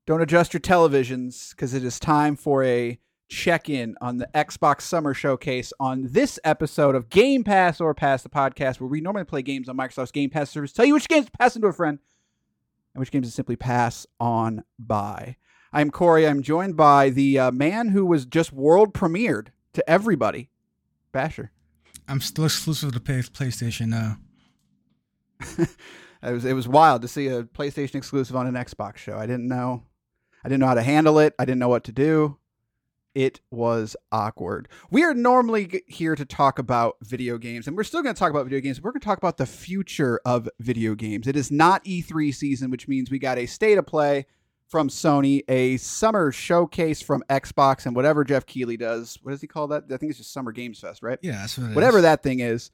Don't adjust your televisions because it is time for a check-in on the Xbox Summer Showcase on this episode of Game Pass or Pass, the podcast where we normally play games on Microsoft's Game Pass service, tell you which games to pass into a friend and which games to simply pass on by. I'm Corey. I'm joined by the man who was just world premiered to everybody, Basher. I'm still exclusive to PlayStation now. It was wild to see a PlayStation exclusive on an Xbox show. I didn't know how to handle it. I didn't know what to do. It was awkward. We are normally here to talk about video games, and we're still going to talk about video games. We're going to talk about the future of video games. It is not E3 season, which means we got a state of play from Sony, a summer showcase from Xbox, and whatever Jeff Keighley does. What does he call that? I think it's just Summer Games Fest, right? Yeah, that's what it whatever is. That thing is.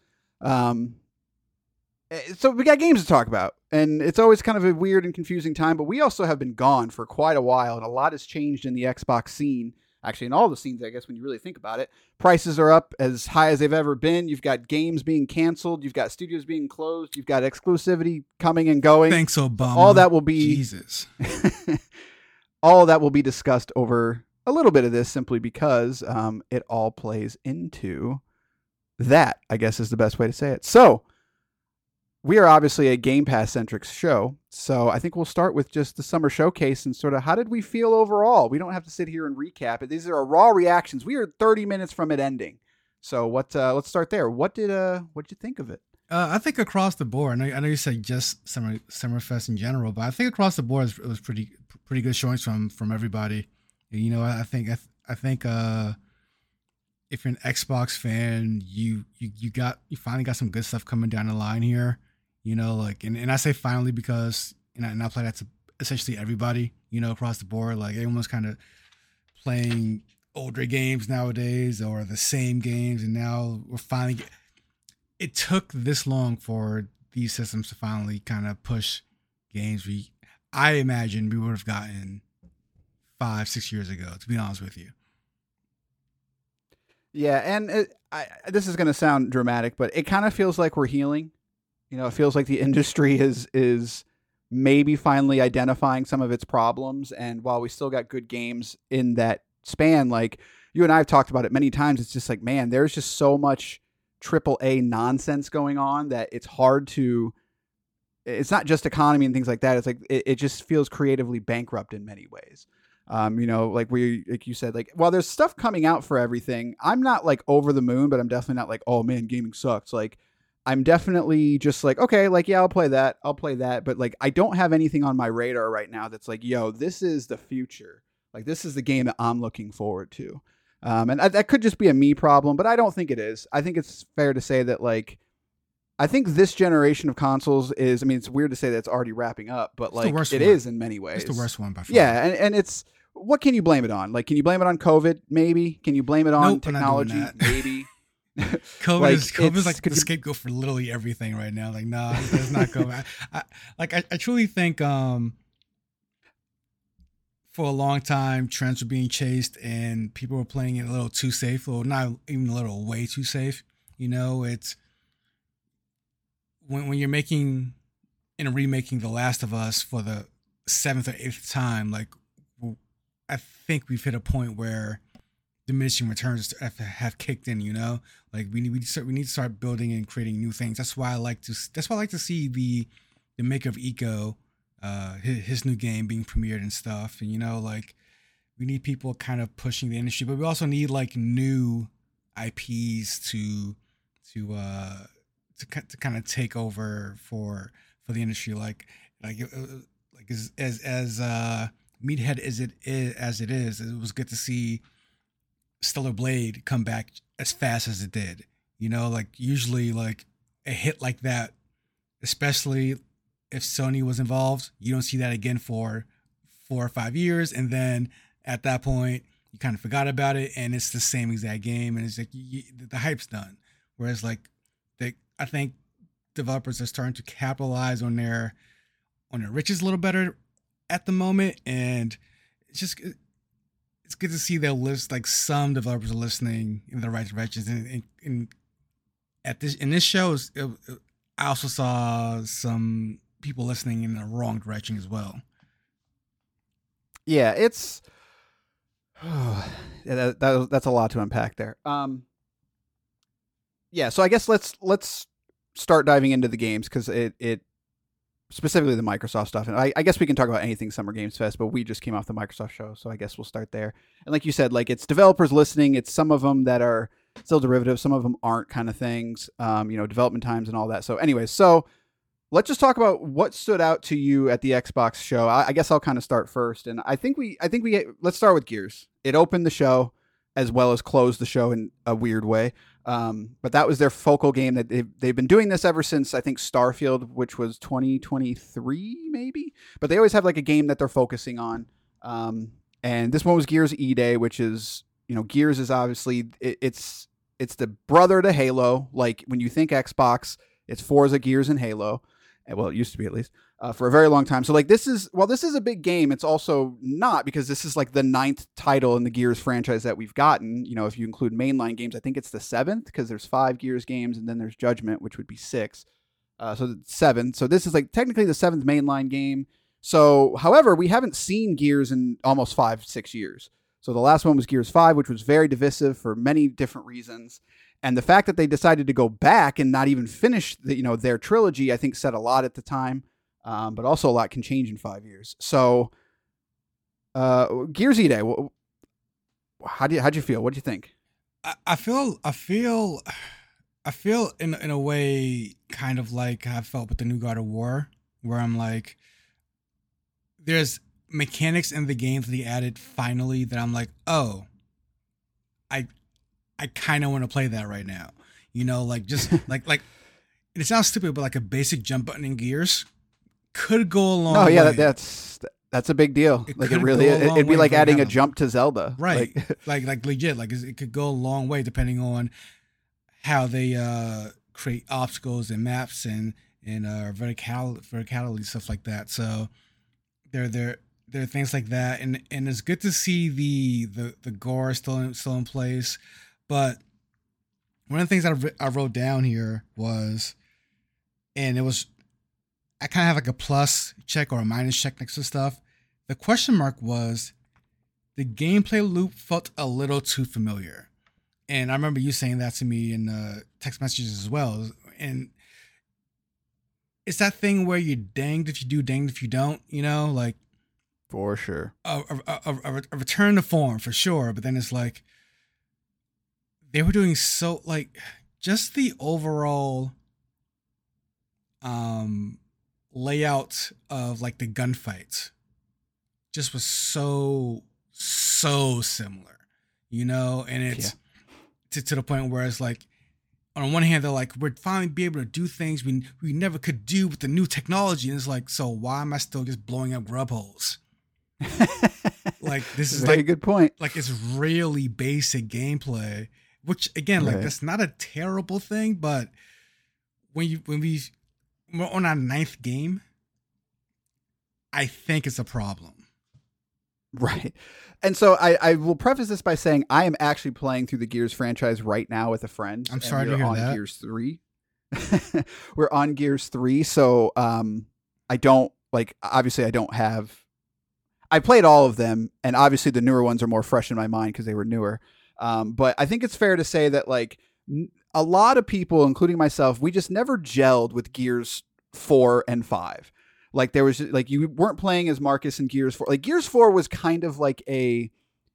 So we got games to talk about, and it's always kind of a weird and confusing time, but we also have been gone for quite a while, and a lot has changed in the Xbox scene. Actually, in all the scenes, I guess, when you really think about it. Prices are up as high as they've ever been. You've got games being canceled. You've got studios being closed. You've got exclusivity coming and going. Thanks, Obama. All that will be... Jesus. all that will be discussed over a little bit of this simply because it all plays into that, I guess is the best way to say it. So, we are obviously a Game Pass-centric show, so I think we'll start with just the summer showcase and sort of how did we feel overall? We don't have to sit here and recap it. These are our raw reactions. We are 30 minutes from it ending. So let's start there. What did you think of it? I think across the board, I know you said just Summerfest in general, but I think across the board it was pretty good showings from everybody. You know, I think if you're an Xbox fan, you finally got some good stuff coming down the line here. You know, like, and I say finally because, and I play that to essentially everybody, you know, across the board. Like, everyone's kind of playing older games nowadays or the same games. And now we're finally, it took this long for these systems to finally kind of push games I imagine we would have gotten 5-6 years ago, to be honest with you. Yeah, and this is going to sound dramatic, but it kind of feels like we're healing. You know, it feels like the industry is maybe finally identifying some of its problems. And while we still got good games in that span, like you and I have talked about it many times, it's just like, man, there's just so much AAA nonsense going on that it's hard to. It's not just economy and things like that. It's like it just feels creatively bankrupt in many ways. You know, like you said, like, while there's stuff coming out for everything, I'm not like over the moon, but I'm definitely not like, oh man, gaming sucks. Like, I'm definitely just like, okay, like, yeah, I'll play that. But like, I don't have anything on my radar right now that's like, yo, this is the future. Like, this is the game that I'm looking forward to. And that could just be a me problem, but I don't think it is. I think it's fair to say that, like, I think this generation of consoles is, I mean, it's weird to say that it's already wrapping up, but like it is in many ways. It's the worst one by far. Yeah. And it's, what can you blame it on? Like, can you blame it on COVID? Maybe. Can you blame it on technology? Maybe. COVID is like the scapegoat for literally everything right now. Like, no, it's not COVID. I truly think for a long time trends were being chased and people were playing it a little too safe, or not even a little, way too safe. You know, it's when you're making and remaking The Last of Us for the 7th or 8th time, like, I think we've hit a point where diminishing returns have kicked in. You know, like we need to start building and creating new things. That's why I like to see the maker of Eco, his new game being premiered and stuff. And you know, like, we need people kind of pushing the industry, but we also need like new IPs to kind of take over for the industry. Like as meathead as it is, it was good to see Stellar Blade come back as fast as it did. You know, like, usually like a hit like that, especially if Sony was involved, you don't see that again for 4 or 5 years, and then at that point you kind of forgot about it, and it's the same exact game, and it's like the hype's done. Whereas like I think developers are starting to capitalize on their riches a little better at the moment, and it's good to see that like some developers are listening in the right directions. And in this show, I also saw some people listening in the wrong direction as well. Yeah, it's yeah, that's a lot to unpack there. Yeah, so I guess let's start diving into the games because it specifically the Microsoft stuff, and I guess we can talk about anything Summer Games Fest, but we just came off the Microsoft show, so I guess we'll start there. And like you said, like it's developers listening. It's some of them that are still derivative, some of them aren't, kind of things. Development times and all that. So, anyways, so let's just talk about what stood out to you at the Xbox show. I guess I'll kind of start first, and I think we let's start with Gears. It opened the show as well as closed the show in a weird way. But that was their focal game. That they've been doing this ever since I think Starfield, which was 2023 maybe. But they always have like a game that they're focusing on. And this one was Gears E-Day, which is Gears is obviously it's the brother to Halo. Like when you think Xbox, it's Forza, Gears, and Halo. Well, it used to be at least for a very long time. So like this is a big game. It's also not, because this is like the 9th title in the Gears franchise that we've gotten. If you include mainline games, I think it's the 7th because there's 5 Gears games and then there's Judgment, which would be 6. So 7. So this is like technically the 7th mainline game. So, however, we haven't seen Gears in almost 5-6 years. So the last one was Gears 5, which was very divisive for many different reasons. And the fact that they decided to go back and not even finish their trilogy, I think said a lot at the time. But also a lot can change in 5 years. So Gears E-Day, how'd you feel? What'd you think? I feel in a way kind of like I felt with the new God of War, where I'm like, there's mechanics in the games that they added finally that I'm like, oh, I kind of want to play that right now. Like just like it sounds stupid, but like a basic jump button in Gears could go a long way. Oh yeah, that's a big deal. Like it really, it'd be like adding a jump to Zelda. Right. Like legit, like it could go a long way depending on how they create obstacles and maps and verticality, stuff like that. So there are things like that, and it's good to see the gore still in place. But one of the things that I wrote down here was, and it was, I kind of have like a plus check or a minus check next to stuff. The question mark was, the gameplay loop felt a little too familiar. And I remember you saying that to me in text messages as well. And it's that thing where you're danged if you do, danged if you don't, like. For sure. A return to form, for sure. But then it's like, they were doing so, like, just the overall layout of like the gunfights just was so similar, and it's to the point where it's like, on one hand, they're like, we're finally be able to do things we never could do with the new technology. And it's like, so why am I still just blowing up grub holes? Like, this is very good point. Like, it's really basic gameplay, which again, like, that's not a terrible thing, but we're on our 9th game, I think it's a problem. Right. And so I will preface this by saying I am actually playing through the Gears franchise right now with a friend. I'm sorry to hear that. Gears 3. We're on Gears 3. So I don't, like, obviously I don't have, I played all of them, and obviously the newer ones are more fresh in my mind because they were newer. But I think it's fair to say that, like, a lot of people, including myself, we just never gelled with Gears 4 and 5. Like, there was, like, you weren't playing as Marcus in Gears 4. Like, Gears 4 was kind of like it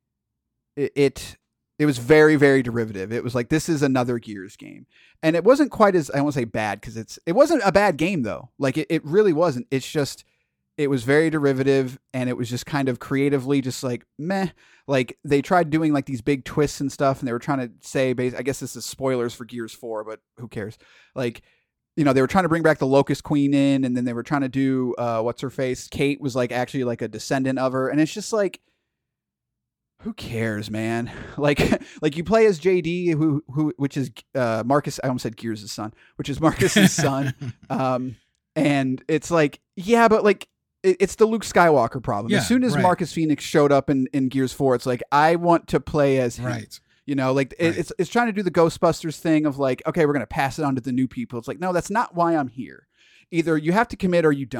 was very, very derivative. It was like, this is another Gears game. And it wasn't quite as, I won't say bad, because it wasn't a bad game, though. Like, it really wasn't. It's just, it was very derivative, and it was just kind of creatively just like, meh. Like, they tried doing like these big twists and stuff, and they were trying to say, I guess this is spoilers for Gears 4, but who cares? Like, they were trying to bring back the Locust Queen in, and then they were trying to do, what's her face? Kate was like actually like a descendant of her. And it's just like, who cares, man? Like you play as JD, which is Marcus. I almost said Gears' son, which is Marcus's son. And it's like, yeah, but like, it's the Luke Skywalker problem. Yeah, as soon as Marcus Phoenix showed up in Gears 4, it's like, I want to play as him. Right. It's trying to do the Ghostbusters thing of like, okay, we're going to pass it on to the new people. It's like, no, that's not why I'm here. Either you have to commit or you don't.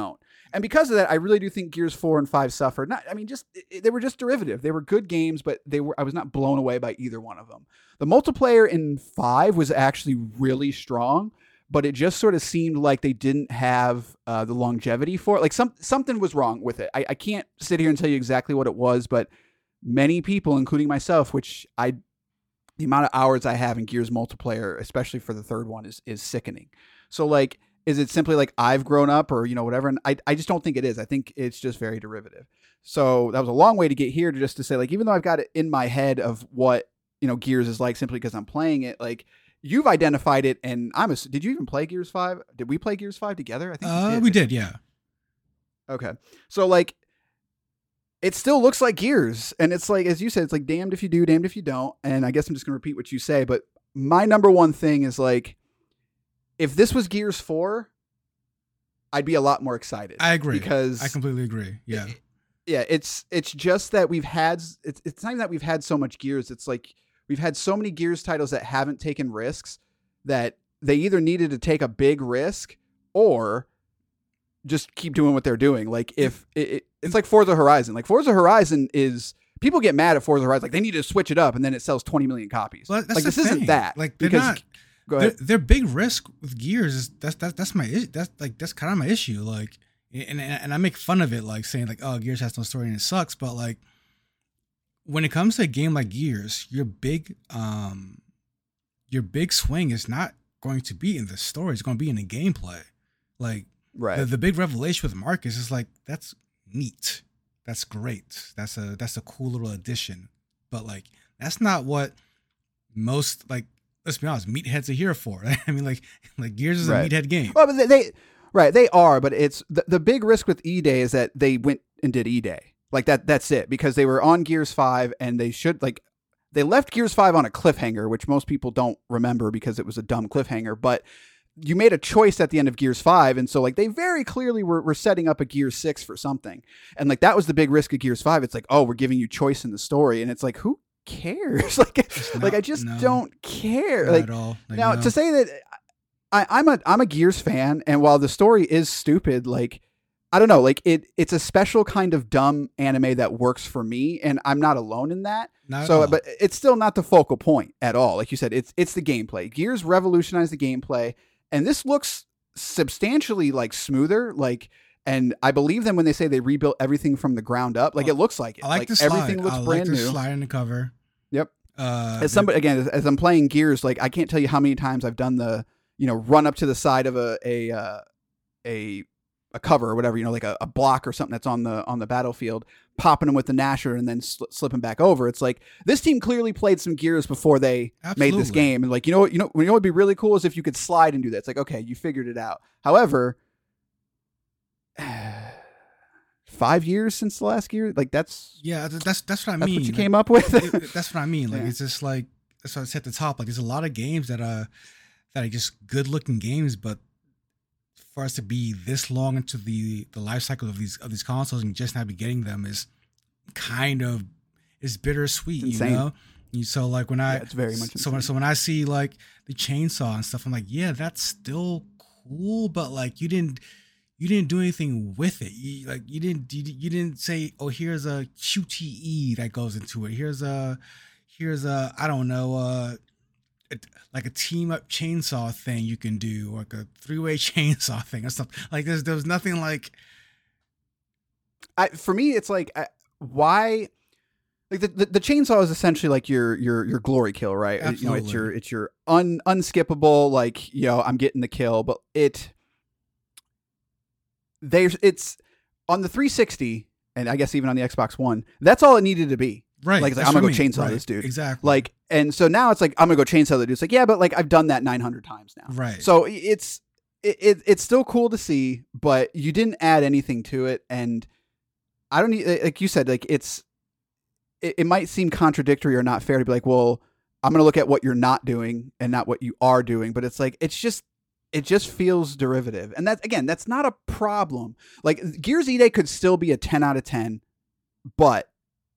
And because of that, I really do think Gears 4 and 5 suffered. Not, I mean, just they were just derivative. They were good games, but I was not blown away by either one of them. The multiplayer in 5 was actually really strong, but it just sort of seemed like they didn't have the longevity for it. Like something was wrong with it. I can't sit here and tell you exactly what it was, but many people, including myself, the amount of hours I have in Gears multiplayer, especially for the third one, is sickening. So like, is it simply like I've grown up or, whatever? And I just don't think it is. I think it's just very derivative. So that was a long way to get here to say, like, even though I've got it in my head of what, Gears is like simply because I'm playing it, like you've identified it. And did you even play Gears 5? Did we play Gears 5 together? I think we did. Yeah. Okay. So like, it still looks like Gears. And it's like, as you said, it's like damned if you do, damned if you don't. And I guess I'm just going to repeat what you say. But my number one thing is like, if this was Gears 4, I'd be a lot more excited. I agree. Because I completely agree. Yeah. It's just that it's not even that we've had so much Gears. It's like we've had so many Gears titles that haven't taken risks that they either needed to take a big risk or just keep doing what they're doing. Like if it's like Forza Horizon. Like Forza Horizon is, people get mad at Forza Horizon. Like they need to switch it up and then it sells 20 million copies. Well, like this isn't that. Like because go ahead. Their big risk with Gears is that's my that's kind of my issue. Like, and I make fun of it, like saying like, oh, Gears has no story and it sucks. But like, when it comes to a game like Gears, your big swing is not going to be in the story. It's going to be in the gameplay. Like, right. The big revelation with Marcus is like, that's neat. That's great. That's a cool little addition. But like, that's not what most, like, let's be honest, meatheads are here for. I mean, like Gears is a meathead game. Well, but they are, but it's the big risk with E-Day is that they went and did E-Day. Like that's it, because they were on Gears 5 and they left Gears 5 on a cliffhanger, which most people don't remember because it was a dumb cliffhanger, but you made a choice at the end of Gears 5. And so like they very clearly were setting up a Gears 6 for something. And like, that was the big risk of Gears 5. It's like, oh, we're giving you choice in the story. And it's like, who cares? I just don't care. Not like at all. Like, now no. to say that I'm a Gears fan, and while the story is stupid, like, I don't know, like it's a special kind of dumb anime that works for me, and I'm not alone in that. But it's still not the focal point at all. Like you said, it's the gameplay. Gears revolutionized the gameplay, and this looks substantially like smoother. Like, and I believe them when they say they rebuilt everything from the ground up. Like, it looks like it. I like the slide. Everything looks brand new. Slide in the cover. Yep. As I'm playing Gears, like I can't tell you how many times I've done the run up to the side of a cover or whatever, like a block or something that's on the battlefield, popping them with the Gnasher and then slipping back over. It's like this team clearly played some Gears before they made this game, and like what would be really cool is if you could slide and do that. It's like, okay, you figured it out. However, 5 years since the last Gear, like that's what I mean. That's what you came up with. That's what I mean. Like, it's just like, that's what I said at the top. Like, there's a lot of games that are just good looking games, but for us to be this long into the life cycle of these consoles and just not be getting them is kind of bittersweet, insane. So like it's very much so when I see like the chainsaw and stuff, I'm like, yeah, that's still cool, but like you didn't do anything with it. You didn't say, oh, here's a QTE that goes into it. Here's a I don't know, like a team up chainsaw thing you can do, or like a 3-way chainsaw thing or something. Like there was nothing like. For me, it's like why. Like the chainsaw is essentially like your glory kill, right? Absolutely. It's your unskippable, like, I'm getting the kill, but it's on the 360 and I guess even on the Xbox One, that's all it needed to be. Right. Like, I'm gonna go chainsaw this dude. Exactly. Like, and so now it's like, I'm gonna go chainsaw the dude. It's like, yeah, but like I've done that 900 times now. Right. So it's still cool to see, but you didn't add anything to it. And I don't need, like you said, like it might seem contradictory or not fair to be like, well, I'm going to look at what you're not doing and not what you are doing. But it's like, it just feels derivative. And that's not a problem. Like, Gears E-Day could still be a 10 out of 10, but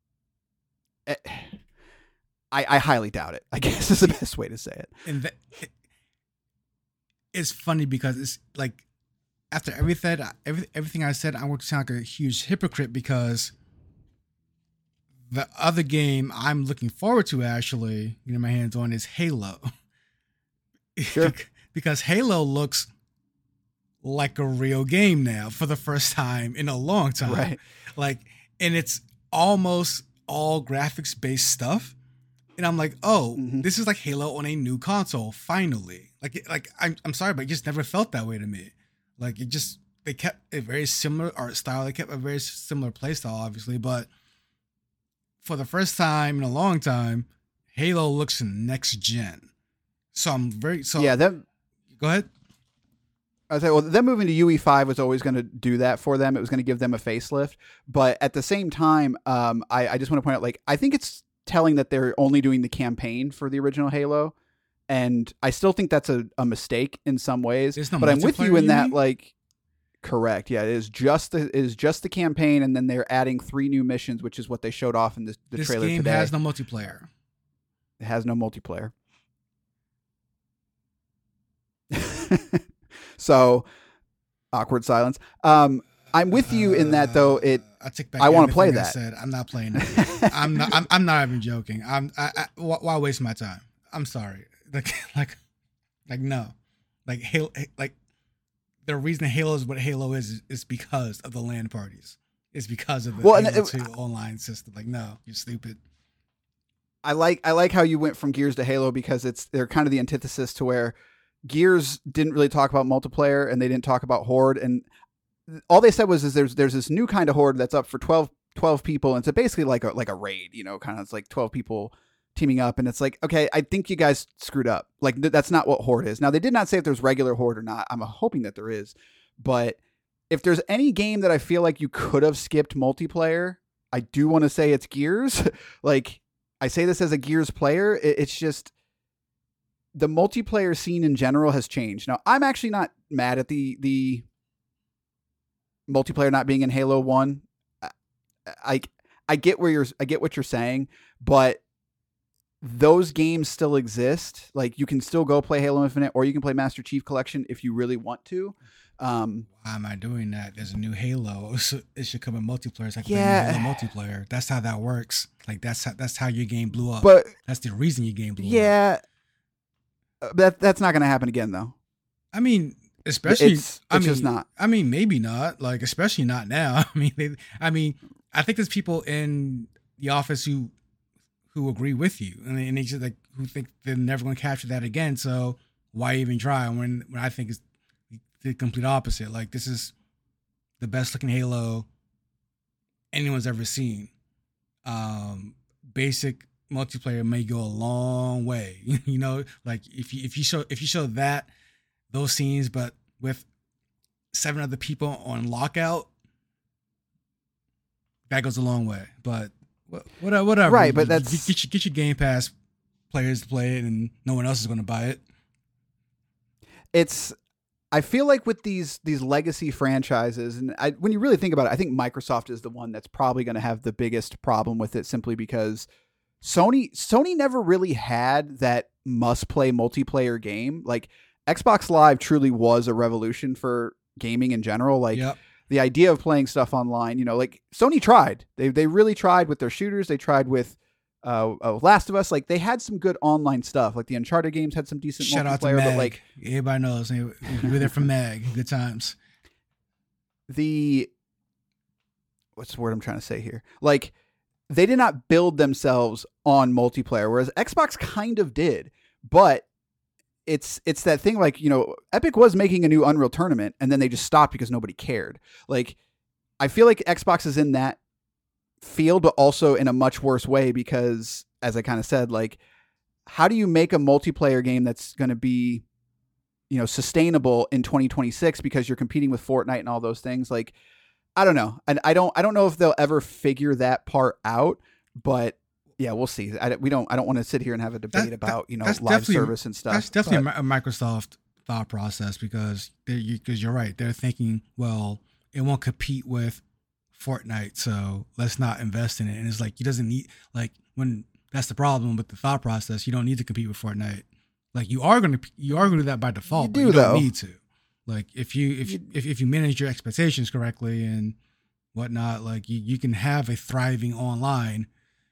I highly doubt it, I guess is the best way to say it. And it's funny because it's like, after everything I said, I would sound like a huge hypocrite because the other game I'm looking forward to actually getting my hands on is Halo. Sure. Because Halo looks like a real game now for the first time in a long time. Right. Like, and it's almost all graphics based stuff. And I'm like, oh, this is like Halo on a new console, finally. Like I'm sorry, but it just never felt that way to me. Like they kept a very similar art style. They kept a very similar play style, obviously, but for the first time in a long time, Halo looks next gen. So yeah. Go ahead. I was like, well, them moving to UE5 was always going to do that for them. It was going to give them a facelift. But at the same time, I just want to point out, like, I think it's telling that they're only doing the campaign for the original Halo. And I still think that's a mistake in some ways. No, but I'm with you in that, like, correct. Yeah, it is just the campaign. And then they're adding 3 new missions, which is what they showed off in the trailer today. This game has no multiplayer. It has no multiplayer. So, awkward silence. I'm with you in that, though. I want to play that. I'm not playing that. I'm not even joking. Why waste my time? I'm sorry. Like no. Like Halo. Like the reason Halo is what Halo is because of the LAN parties. It's because of the Halo 2 online system. Like, no, you're stupid. I like how you went from Gears to Halo because they're kind of the antithesis to where Gears didn't really talk about multiplayer and they didn't talk about Horde, and all they said was there's this new kind of Horde that's up for 12 people, and it's basically like a raid, kind of, it's like 12 people teaming up, and it's like, okay, I think you guys screwed up. Like that's not what Horde is. Now they did not say if there's regular Horde or not. I'm hoping that there is, but if there's any game that I feel like you could have skipped multiplayer, I do want to say it's Gears. Like, I say this as a Gears player, it's just the multiplayer scene in general has changed. Now, I'm actually not mad at the multiplayer not being in Halo 1. I get what you're saying, but those games still exist. Like, you can still go play Halo Infinite, or you can play Master Chief Collection if you really want to. Why am I doing that? There's a new Halo. It should come in multiplayer. It's like Halo multiplayer. That's how that works. Like that's how your game blew up. But that's the reason your game blew up. Yeah. That's not going to happen again, though. I mean, especially, it's just not. I mean, maybe not. Like, especially not now. I think there's people in the office who agree with you, and they just like who think they're never going to capture that again. So why even try? When I think it's the complete opposite. Like, this is the best looking Halo anyone's ever seen. Basic multiplayer may go a long way, like if you show those scenes, but with 7 other people on lockout, that goes a long way. But whatever, right? But that's get your Game Pass players to play it, and no one else is going to buy it. I feel like with these legacy franchises, and when you really think about it, I think Microsoft is the one that's probably going to have the biggest problem with it, simply because Sony never really had that must-play multiplayer game. Like, Xbox Live truly was a revolution for gaming in general. Like, the idea of playing stuff online, like Sony tried. They really tried with their shooters. They tried with Last of Us. Like, they had some good online stuff. Like, the Uncharted games had some decent Shout multiplayer. Out to Mag. But like, everybody knows we were there for Mag. Good times. What's the word I'm trying to say here? Like, they did not build themselves on multiplayer, whereas Xbox kind of did. But it's that thing, like, Epic was making a new Unreal Tournament, and then they just stopped because nobody cared. Like, I feel like Xbox is in that field, but also in a much worse way, because, as I kind of said, like, how do you make a multiplayer game that's going to be, sustainable in 2026, because you're competing with Fortnite and all those things? Like, I don't know. And I don't know if they'll ever figure that part out, but yeah, we'll see. I don't want to sit here and have a debate about, live service and stuff. That's definitely a Microsoft thought process, because you're right. They're thinking, well, it won't compete with Fortnite, so let's not invest in it. And it's like, you doesn't need, like, when that's the problem with the thought process, you don't need to compete with Fortnite. Like, you are going to do that by default, but you don't need to. Like if you manage your expectations correctly and whatnot, like you can have a thriving online,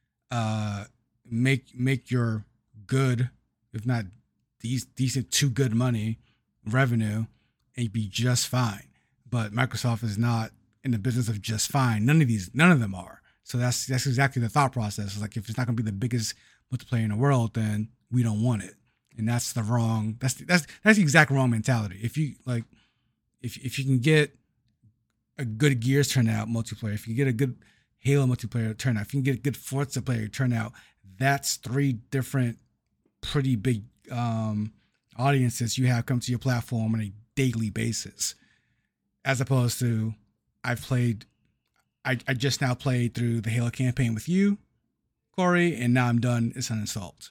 make your good, if not decent to good money revenue, and you'd be just fine. But Microsoft is not in the business of just fine. None of them are. So that's exactly the thought process. It's like if it's not going to be the biggest multiplayer in the world, then we don't want it. And that's the wrong. That's the exact wrong mentality. If you like, if you can get a good Gears turnout multiplayer, if you get a good Halo multiplayer turnout, if you can get a good Forza player turnout, that's 3 different pretty big audiences you have come to your platform on a daily basis. As opposed to, I just now played through the Halo campaign with you, Corey, and now I'm done. It's uninstalled.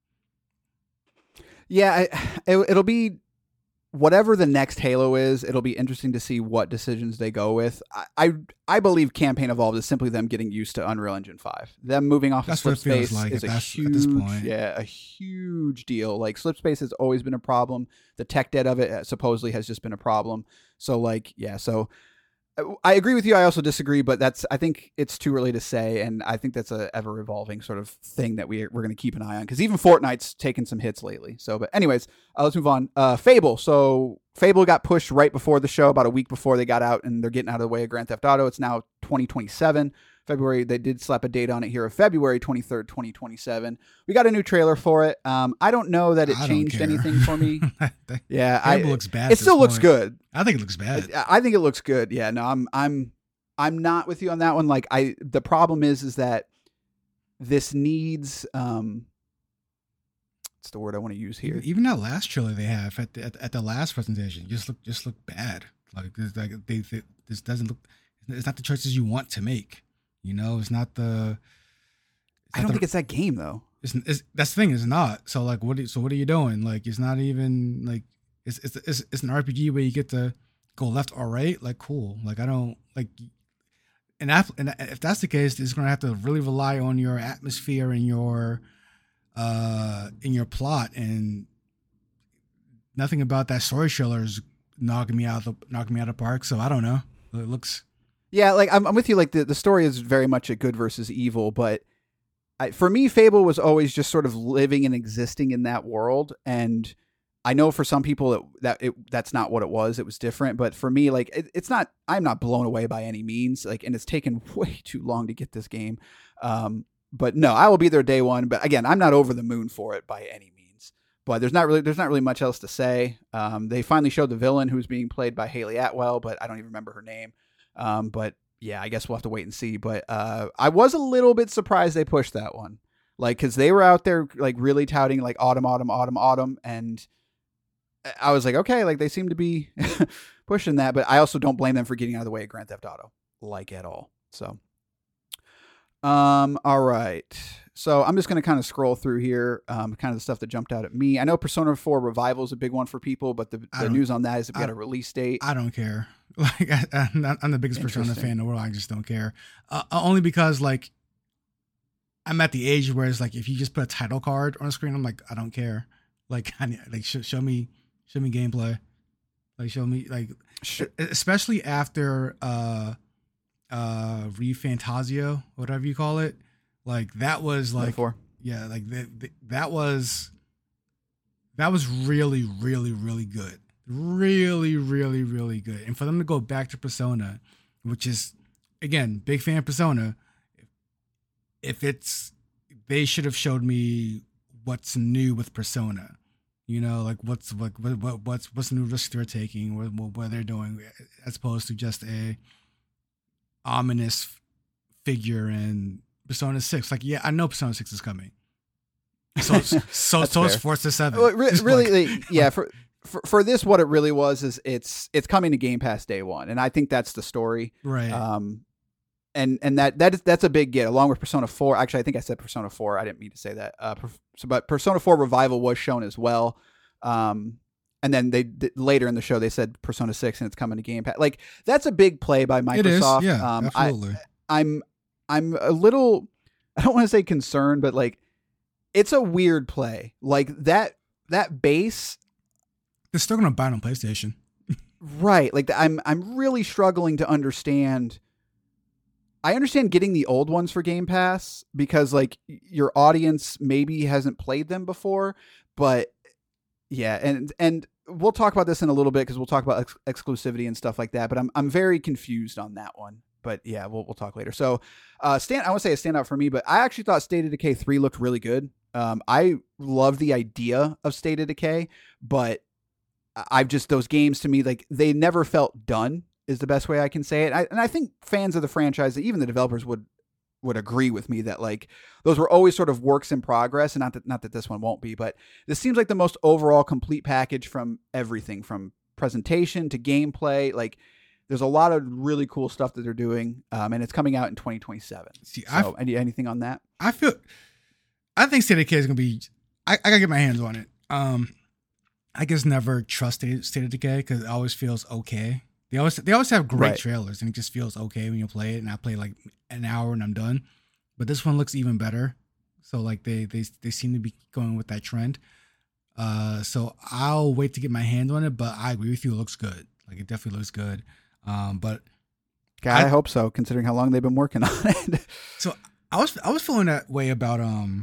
Yeah, it'll be whatever the next Halo is. It'll be interesting to see what decisions they go with. I believe Campaign Evolved is simply them getting used to Unreal Engine 5. Them moving off of Slipspace like is a huge deal. Like Slipspace has always been a problem. The tech debt of it supposedly has just been a problem. So like, yeah, so I agree with you. I also disagree, but I think it's too early to say. And I think that's a ever evolving sort of thing that we're going to keep an eye on, because even Fortnite's taken some hits lately. So, but anyways, let's move on. Fable. So Fable got pushed right before the show, about a week before they got out, and they're getting out of the way of Grand Theft Auto. It's now 2027. February, they did slap a date on it here of February 23rd, 2027. We got a new trailer for it. I don't know that it changed anything for me. Yeah, it looks bad. It still looks good. I think it looks bad. I think it looks good. Yeah, no, I'm not with you on that one. Like the problem is that this needs what's the word I want to use here? Even that last trailer they have at the last presentation just look bad. Like this doesn't look. It's not the choices you want to make. You know, it's not the. I don't think it's that game though. It's that's the thing. It's not. So like, what are you doing? Like, it's not even like it's an RPG where you get to go left or right. Like, cool. Like, I don't like. And if that's the case, it's gonna have to really rely on your atmosphere and your plot, and nothing about that story trailer is knocking me out of the park. So I don't know. It looks. Yeah, like I'm with you. Like the story is very much a good versus evil, but for me, Fable was always just sort of living and existing in that world. And I know for some people that's not what it was. It was different, but for me, like it's not. I'm not blown away by any means. Like, and it's taken way too long to get this game. But no, I will be there day one. But again, I'm not over the moon for it by any means. But there's not really much else to say. They finally showed the villain, who's being played by Haley Atwell, but I don't even remember her name. But yeah, I guess we'll have to wait and see. But I was a little bit surprised they pushed that one, like, because they were out there like really touting like autumn, and I was like, okay, like they seem to be pushing that. But I also don't blame them for getting out of the way of Grand Theft Auto, like, at all. So, all right. So I'm just going to kind of scroll through here, kind of the stuff that jumped out at me. I know Persona 4 Revival is a big one for people, but the news on that is we got a release date. I don't care. Like, I'm the biggest Persona fan in the world. I just don't care. Only because, like, I'm at the age where it's like, if you just put a title card on the screen, I'm like, I don't care. Like, show me gameplay. Like, show me, like, especially after ReFantazio, whatever you call it. Like, that was like, yeah, like that was really, really, really good. Really, really, really good. And for them to go back to Persona, which is, again, big fan of Persona, they should have showed me what's new with Persona. You know, like what's the new risk they're taking, what they're doing, as opposed to just a ominous figure in Persona 6. Like, yeah, I know Persona 6 is coming. So is Forza 7. Well, really, yeah. For this, what it really was is it's coming to Game Pass day one, and I think that's the story, right? And that's a big get, along with Persona 4. Actually, I think I said Persona 4. I didn't mean to say that. But Persona 4 Revival was shown as well. And then later in the show they said Persona 6 and it's coming to Game Pass. Like, that's a big play by Microsoft. It is, yeah, absolutely. I'm a little, I don't want to say concerned, but like, it's a weird play. Like that base. They're still gonna buy it on PlayStation. Right. Like I'm really struggling to understand. I understand getting the old ones for Game Pass because like your audience maybe hasn't played them before, but yeah, and we'll talk about this in a little bit because we'll talk about exclusivity and stuff like that. But I'm very confused on that one. But yeah, we'll talk later. So, I want to say a standout for me, but I actually thought State of Decay 3 looked really good. I love the idea of State of Decay, but I've just those games to me like they never felt done is the best way I can say it. And I think fans of the franchise, even the developers would agree with me that like those were always sort of works in progress, and not that this one won't be, but this seems like the most overall complete package from everything from presentation to gameplay. Like there's a lot of really cool stuff that they're doing, and it's coming out in 2027. See, so anything on that? I think State of Decay is gonna be. I gotta get my hands on it. I guess never trust State of Decay because it always feels okay. They always have great trailers and it just feels okay when you play it. And I play like an hour and I'm done. But this one looks even better. So like they seem to be going with that trend. So I'll wait to get my hands on it. But I agree with you. It looks good. Like it definitely looks good. But God, I hope so, considering how long they've been working on it. So I was feeling that way about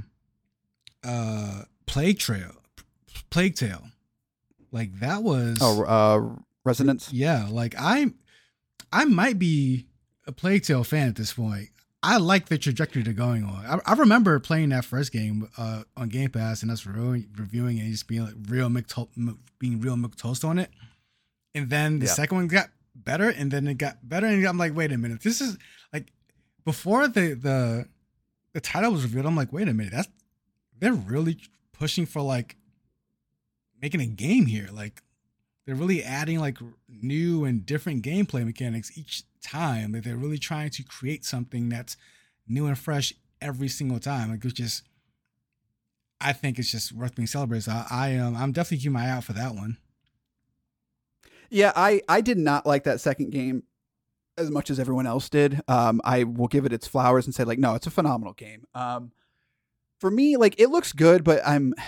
Plague Tale. Like that was Resonance. Yeah, like I might be a Plague Tale fan at this point. I like the trajectory they're going on. I remember playing that first game on Game Pass and us reviewing it and just being like real McToast on it. And then the second one got better, and then it got better, and I'm like, wait a minute, this is like before the title was revealed. I'm like, wait a minute, they're really pushing for like making a game here. Like they're really adding like new and different gameplay mechanics each time. Like they're really trying to create something that's new and fresh every single time. Like it's just, I think it's just worth being celebrated. So I'm definitely keeping my eye out for that one. Yeah, I did not like that second game as much as everyone else did. I will give it its flowers and say like, no, it's a phenomenal game. For me, like it looks good, but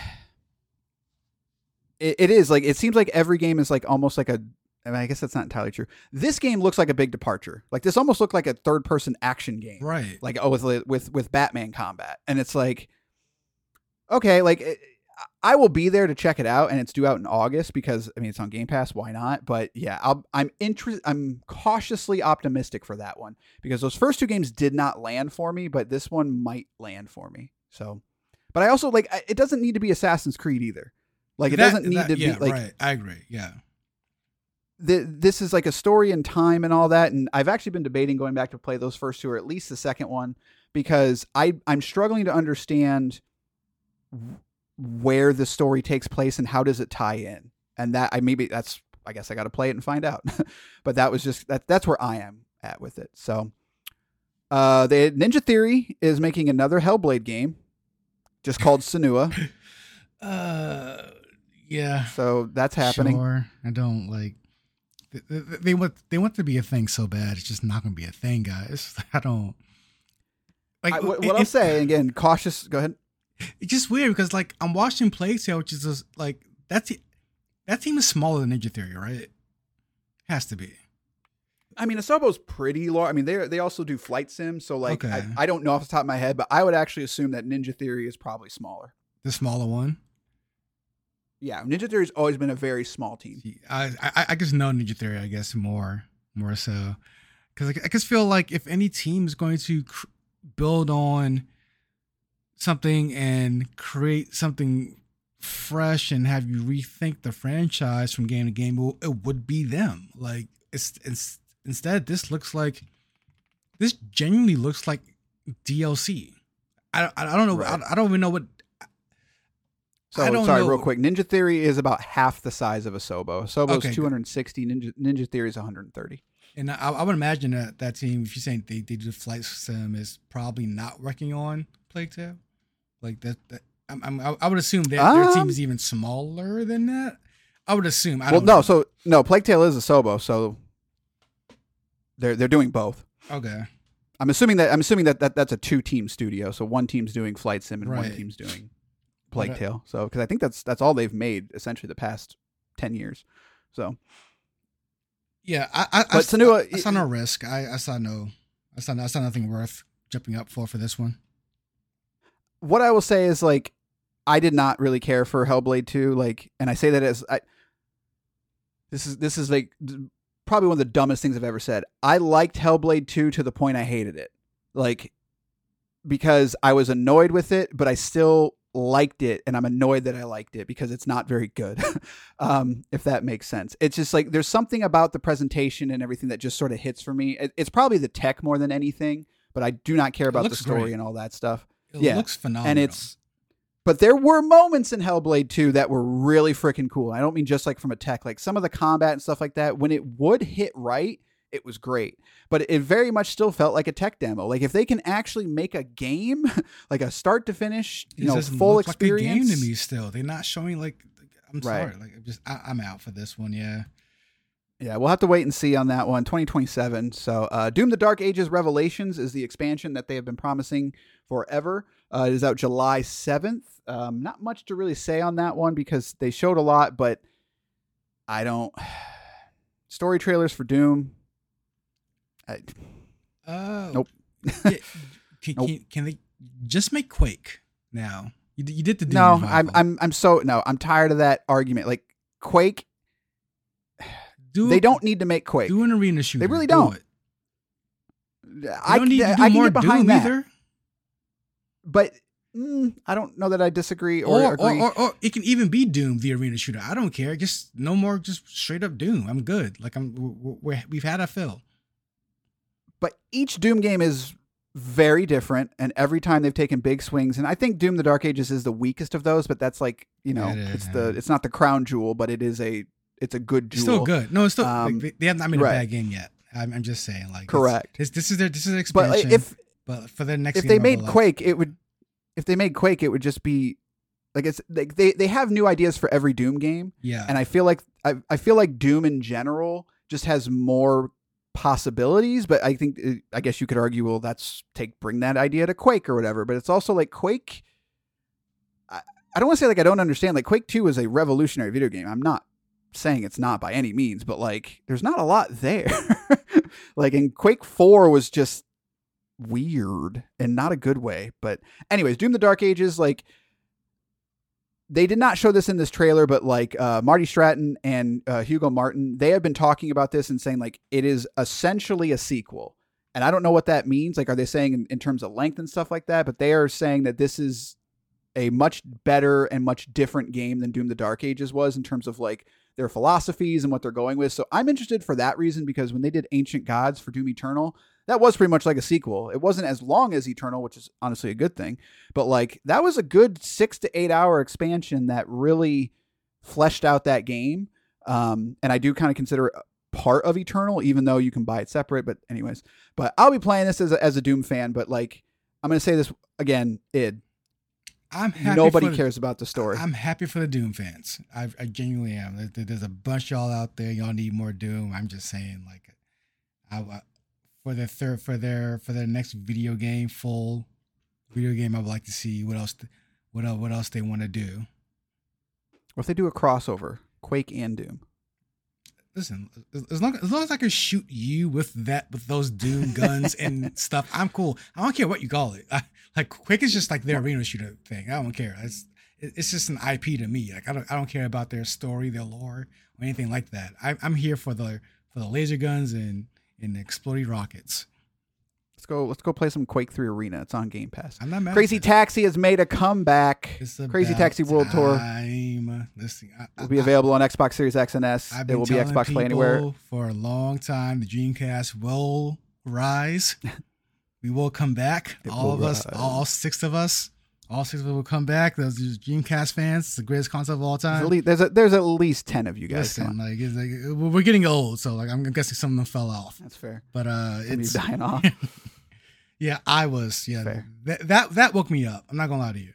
it is like it seems like every game is like almost like I guess that's not entirely true. This game looks like a big departure. Like this almost looked like a third-person action game, right? Like with Batman combat, and it's like, okay, like I will be there to check it out, and it's due out in August because I mean it's on Game Pass. Why not? But yeah, I'm cautiously optimistic for that one because those first two games did not land for me, but this one might land for me. So, but I also like it doesn't need to be Assassin's Creed either. Like it doesn't need to be like. Right. I agree. Yeah. This is like a story in time and all that, and I've actually been debating going back to play those first two or at least the second one because I'm struggling to understand where the story takes place and how does it tie in, and that I guess I got to play it and find out. But that was just that's where I am at with it. So, the Ninja Theory is making another Hellblade game, just called Senua. Yeah. So that's happening. Sure. I don't like. They want to be a thing so bad. It's just not going to be a thing, guys. I don't. Like what I'll say again. Cautious. Go ahead. It's just weird because like I'm watching Plague Tale, which is just, like that team is smaller than Ninja Theory, right? Has to be. I mean, Asobo's pretty large. I mean, they also do flight sim, so like okay. I don't know off the top of my head, but I would actually assume that Ninja Theory is probably smaller. The smaller one. Yeah, Ninja Theory's always been a very small team. I just know Ninja Theory, I guess more so, because I just feel like if any team is going to build on something and create something fresh and have you rethink the franchise from game to game, it would be them. Like it's instead, this genuinely looks like DLC. I don't know. Right. I don't even know what. So sorry, real quick. Ninja Theory is about half the size of Asobo. Asobo's 260. Ninja Theory is 130. And I would imagine that team, if you're saying they do flight sim, is probably not working on Plague Tale. Like that I would assume that their team is even smaller than that. I would assume. Plague Tale is Asobo, so they're doing both. Okay. I'm assuming that that's a 2-team studio. So one team's doing flight sim and one team's doing Plague Tale. So because I think that's all they've made essentially the past 10 years. So Yeah, But Senua, I saw no risk. I saw nothing worth jumping up for this one. what I will say is like I did not really care for Hellblade 2, like, and I say that as this is like probably one of the dumbest things I've ever said. I liked Hellblade 2 to the point I hated it. Like, because I was annoyed with it, but I still liked it, and I'm annoyed that I liked it because it's not very good. If that makes sense. It's just like there's something about the presentation and everything that just sort of hits for me. It's probably the tech more than anything, but I do not care about the story great. And all that stuff. It looks phenomenal. And but there were moments in Hellblade 2 that were really freaking cool. I don't mean just like from a tech, like some of the combat and stuff like that, when it would hit right, it was great. But it very much still felt like a tech demo. Like if they can actually make a game, like a start to finish, full experience. Like a game to me still. They're not showing like, I'm sorry. Like I'm out for this one. Yeah. Yeah, we'll have to wait and see on that one. 2027. So Doom the Dark Ages Revelations is the expansion that they have been promising forever. It is out July 7th. Not much to really say on that one because they showed a lot, but I don't... Story trailers for Doom. Nope. Can they just make Quake now? You did the Doom No, revival. I'm tired of that argument. Like Quake... They don't need to make Quake. Do an arena shooter. They really don't. I don't need to do more Doom either. But I don't know that I disagree or agree. Or it can even be Doom, the arena shooter. I don't care. Just no more. Just straight up Doom. I'm good. Like we've had our fill. But each Doom game is very different, and every time they've taken big swings. And I think Doom: The Dark Ages is the weakest of those. But that's like it's not the crown jewel, but it's a good jewel. It's still good. No, it's still they have not made a bad game yet. I'm just saying, like, correct. This is their expansion. But for their next, if they made Quake, it would. If they made Quake, it would just be like it's like they have new ideas for every Doom game. Yeah, and I feel like Doom in general just has more possibilities. But I guess you could argue, well, bring that idea to Quake or whatever. But it's also like Quake. I don't want to say like I don't understand. Like Quake 2 is a revolutionary video game. I'm not saying it's not by any means, but like there's not a lot there. Like in Quake 4 was just weird and not a good way. But anyways, Doom the Dark Ages, like they did not show this in this trailer, but like Marty Stratton and Hugo Martin, they have been talking about this and saying like it is essentially a sequel. And I don't know what that means. Like, are they saying in terms of length and stuff like that? But they are saying that this is a much better and much different game than Doom the Dark Ages was in terms of like their philosophies and what they're going with. So I'm interested for that reason, because when they did Ancient Gods for Doom Eternal, that was pretty much like a sequel. It wasn't as long as Eternal, which is honestly a good thing, but like that was a good 6 to 8 hour expansion that really fleshed out that game. And I do kind of consider it part of Eternal, even though you can buy it separate. But anyways, but I'll be playing this as a Doom fan. But like, I'm going to say this again, nobody cares about the story. I'm happy for the Doom fans. I genuinely am. There's a bunch of y'all out there. Y'all need more Doom. I'm just saying, like, for their next full video game, I would like to see what else they want to do. Or if they do a crossover, Quake and Doom. Listen, as long as I can shoot you with those Doom guns and stuff, I'm cool. I don't care what you call it. Like Quake is just like their arena shooter thing. I don't care. It's just an IP to me. Like I don't care about their story, their lore, or anything like that. I'm here for the laser guns and the exploding rockets. Let's go play some Quake 3 Arena. It's on Game Pass. I'm not mad. Crazy Taxi has made a comeback. Crazy Taxi World Tour will be available on Xbox Series X and S. It will be Xbox Play Anywhere. For a long time, the Dreamcast will rise. We will come back. All six of us will come back. Those Dreamcast fans, it's the greatest console of all time. There's at least 10 of you guys. Listen, we're getting old, so like I'm guessing some of them fell off. That's fair. But it's dying off. Yeah, I was. Yeah, that woke me up. I'm not gonna lie to you.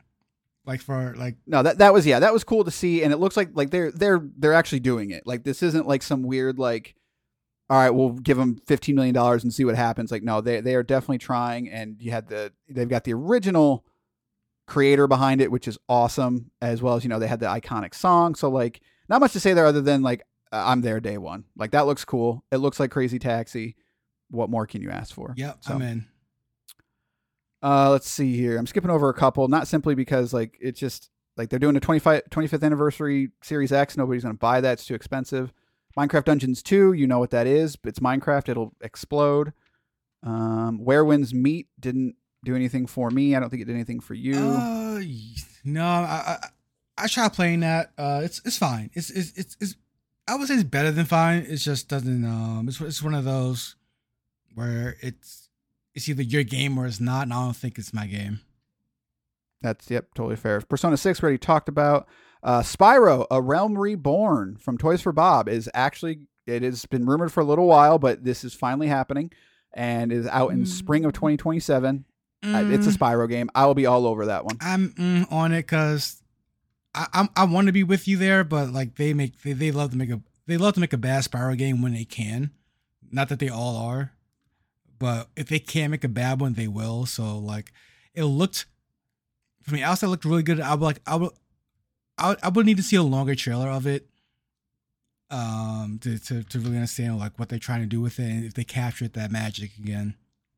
That was cool to see, and it looks like they're actually doing it. Like this isn't like some weird like, all right, we'll give them $15 million and see what happens. Like no, they are definitely trying, and they've got the original creator behind it, which is awesome, as well as they had the iconic song. So like not much to say there other than like I'm there day one. Like, that looks cool. It looks like Crazy Taxi. What more can you ask for? Yep, So, I'm in. let's see here. I'm skipping over a couple, not simply because like it's just like they're doing a 25th anniversary Series X. Nobody's going to buy that. It's too expensive. Minecraft Dungeons 2, you know what that is. It's Minecraft. It'll explode. Where Winds Meet didn't do anything for me. I don't think it did anything for you. No, I tried playing that. It's fine. It's I would say it's better than fine. It just doesn't. It's one of those where it's either your game or it's not, and I don't think it's my game. That's totally fair. Persona 6 we already talked about. Spyro: A Realm Reborn from Toys for Bob is actually, it has been rumored for a little while, but this is finally happening and is out in spring of 2027. It's a Spyro game. I will be all over that one. I'm on it because I want to be with you there, but like they love to make a bad Spyro game when they can. Not that they all are, but if they can make a bad one, they will. So like it looked, from the outside, looked really good. I would need to see a longer trailer of it, to really understand like what they're trying to do with it and if they captured that magic again.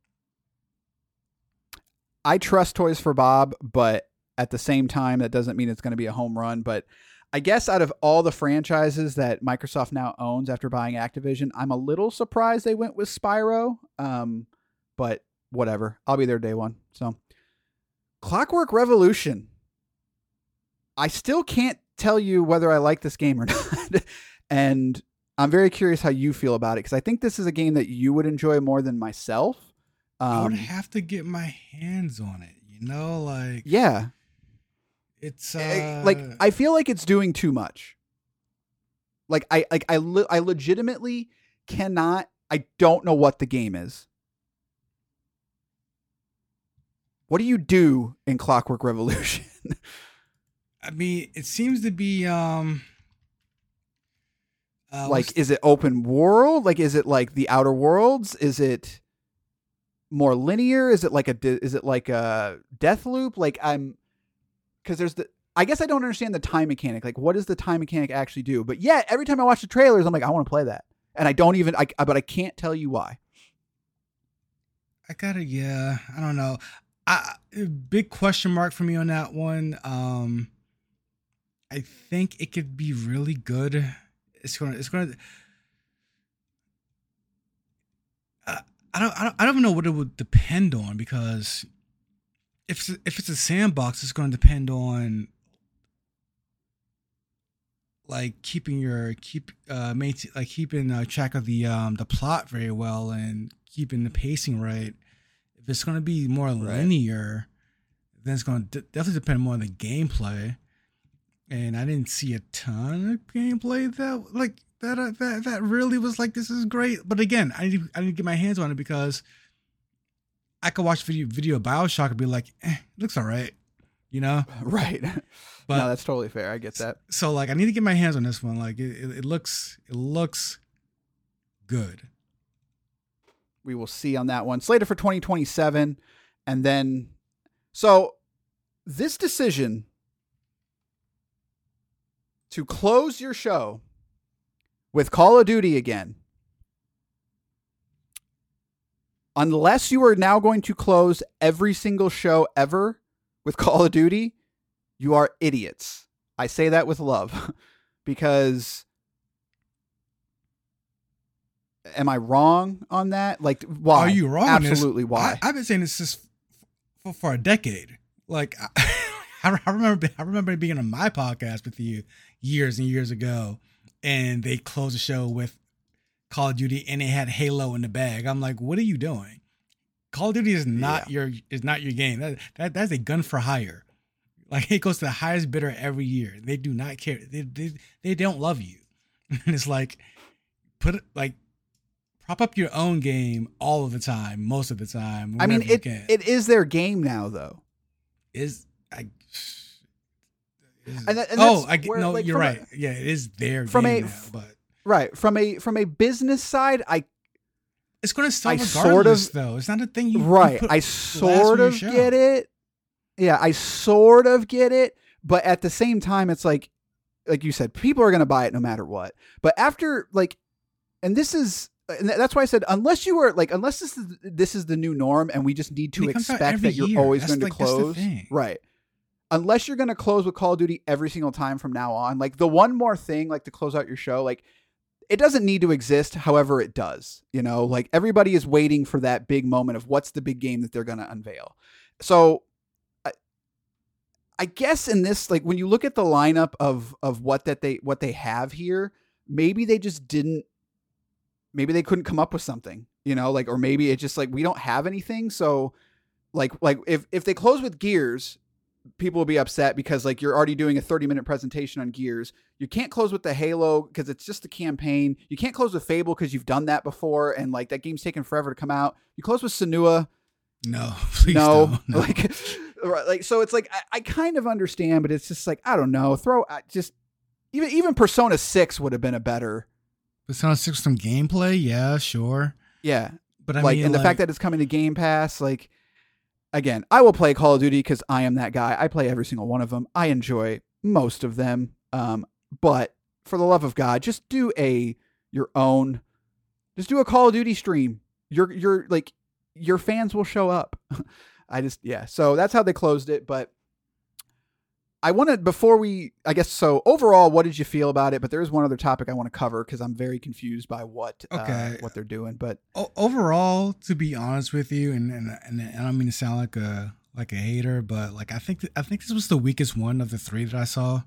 I trust Toys for Bob, but at the same time, that doesn't mean it's going to be a home run. But I guess out of all the franchises that Microsoft now owns after buying Activision, I'm a little surprised they went with Spyro. But whatever. I'll be there day one. So, Clockwork Revolution. I still can't tell you whether I like this game or not. And I'm very curious how you feel about it, because I think this is a game that you would enjoy more than myself. I would have to get my hands on it, you know, like yeah, it's like I feel like it's doing too much. Like I legitimately cannot. I don't know what the game is. What do you do in Clockwork Revolution? I mean, it seems to be like, is it open world? Like, is it like the Outer Worlds? Is it more linear? Is it like a death loop? Like, because there's I guess I don't understand the time mechanic. Like, what does the time mechanic actually do? But yet, every time I watch the trailers, I'm like, I want to play that, and I don't even. But I can't tell you why. I don't know. Big question mark for me on that one. I think it could be really good. It's gonna. I don't even know what it would depend on, because if it's a sandbox, it's going to depend on like keeping track of the plot very well and keeping the pacing right. If it's going to be more linear, then it's going to definitely depend more on the gameplay. And I didn't see a ton of gameplay that really was like, this is great. But again, I need to get my hands on it, because I could watch video of BioShock and be like, it looks all right, you know? Right. But no, that's totally fair. I get that. So like, I need to get my hands on this one. Like it looks good. We will see on that one. Slated for 2027. And then, so this decision to close your show with Call of Duty again, unless you are now going to close every single show ever with Call of Duty, you are idiots. I say that with love, because am I wrong on that? Like, why? Are you wrong? Absolutely, why? I've been saying this just for a decade. Like, I remember being on my podcast with you years and years ago, and they closed the show with Call of Duty, and they had Halo in the bag. I'm like, what are you doing? Call of Duty is not your game. That's a gun for hire. Like, it goes to the highest bidder every year. They do not care. They don't love you. And it's like, prop up your own game all of the time, most of the time. I mean, it is their game now, though. You're right. Yeah, it is their game now, but right from a business side, it's going to sell regardless, though. It's not a thing you right. I sort of get it. Yeah, I sort of get it, but at the same time, it's like, like you said, people are going to buy it no matter what. But after like, and that's why I said, unless this is the new norm and we just need to expect that you're always going to close. Right. Unless you're going to close with Call of Duty every single time from now on, like the one more thing, like to close out your show, like it doesn't need to exist. However, it does, like everybody is waiting for that big moment of what's the big game that they're going to unveil. So I guess in this, like when you look at the lineup of what they have here, maybe they just didn't, maybe they couldn't come up with something, like, or maybe it's just like, we don't have anything. So like if they close with Gears, people will be upset because like you're already doing a 30-minute presentation on Gears. You can't close with the Halo because it's just the campaign. You can't close with Fable because you've done that before. And like that game's taken forever to come out. You close with Senua. No, please don't. No. Like, so it's like, I kind of understand, but it's just like, I don't know, even Persona 6 would have been a better. Persona 6 some gameplay. Yeah, sure. Yeah. But I mean, and the fact that it's coming to Game Pass, like, again, I will play Call of Duty because I am that guy. I play every single one of them. I enjoy most of them. But for the love of God, just do a Call of Duty stream. Your fans will show up. So that's how they closed it. But I wanted, so overall, what did you feel about it? But there is one other topic I want to cover because I'm very confused by what they're doing. But overall, to be honest with you, and I don't mean to sound like a hater, but like I think this was the weakest one of the three that I saw.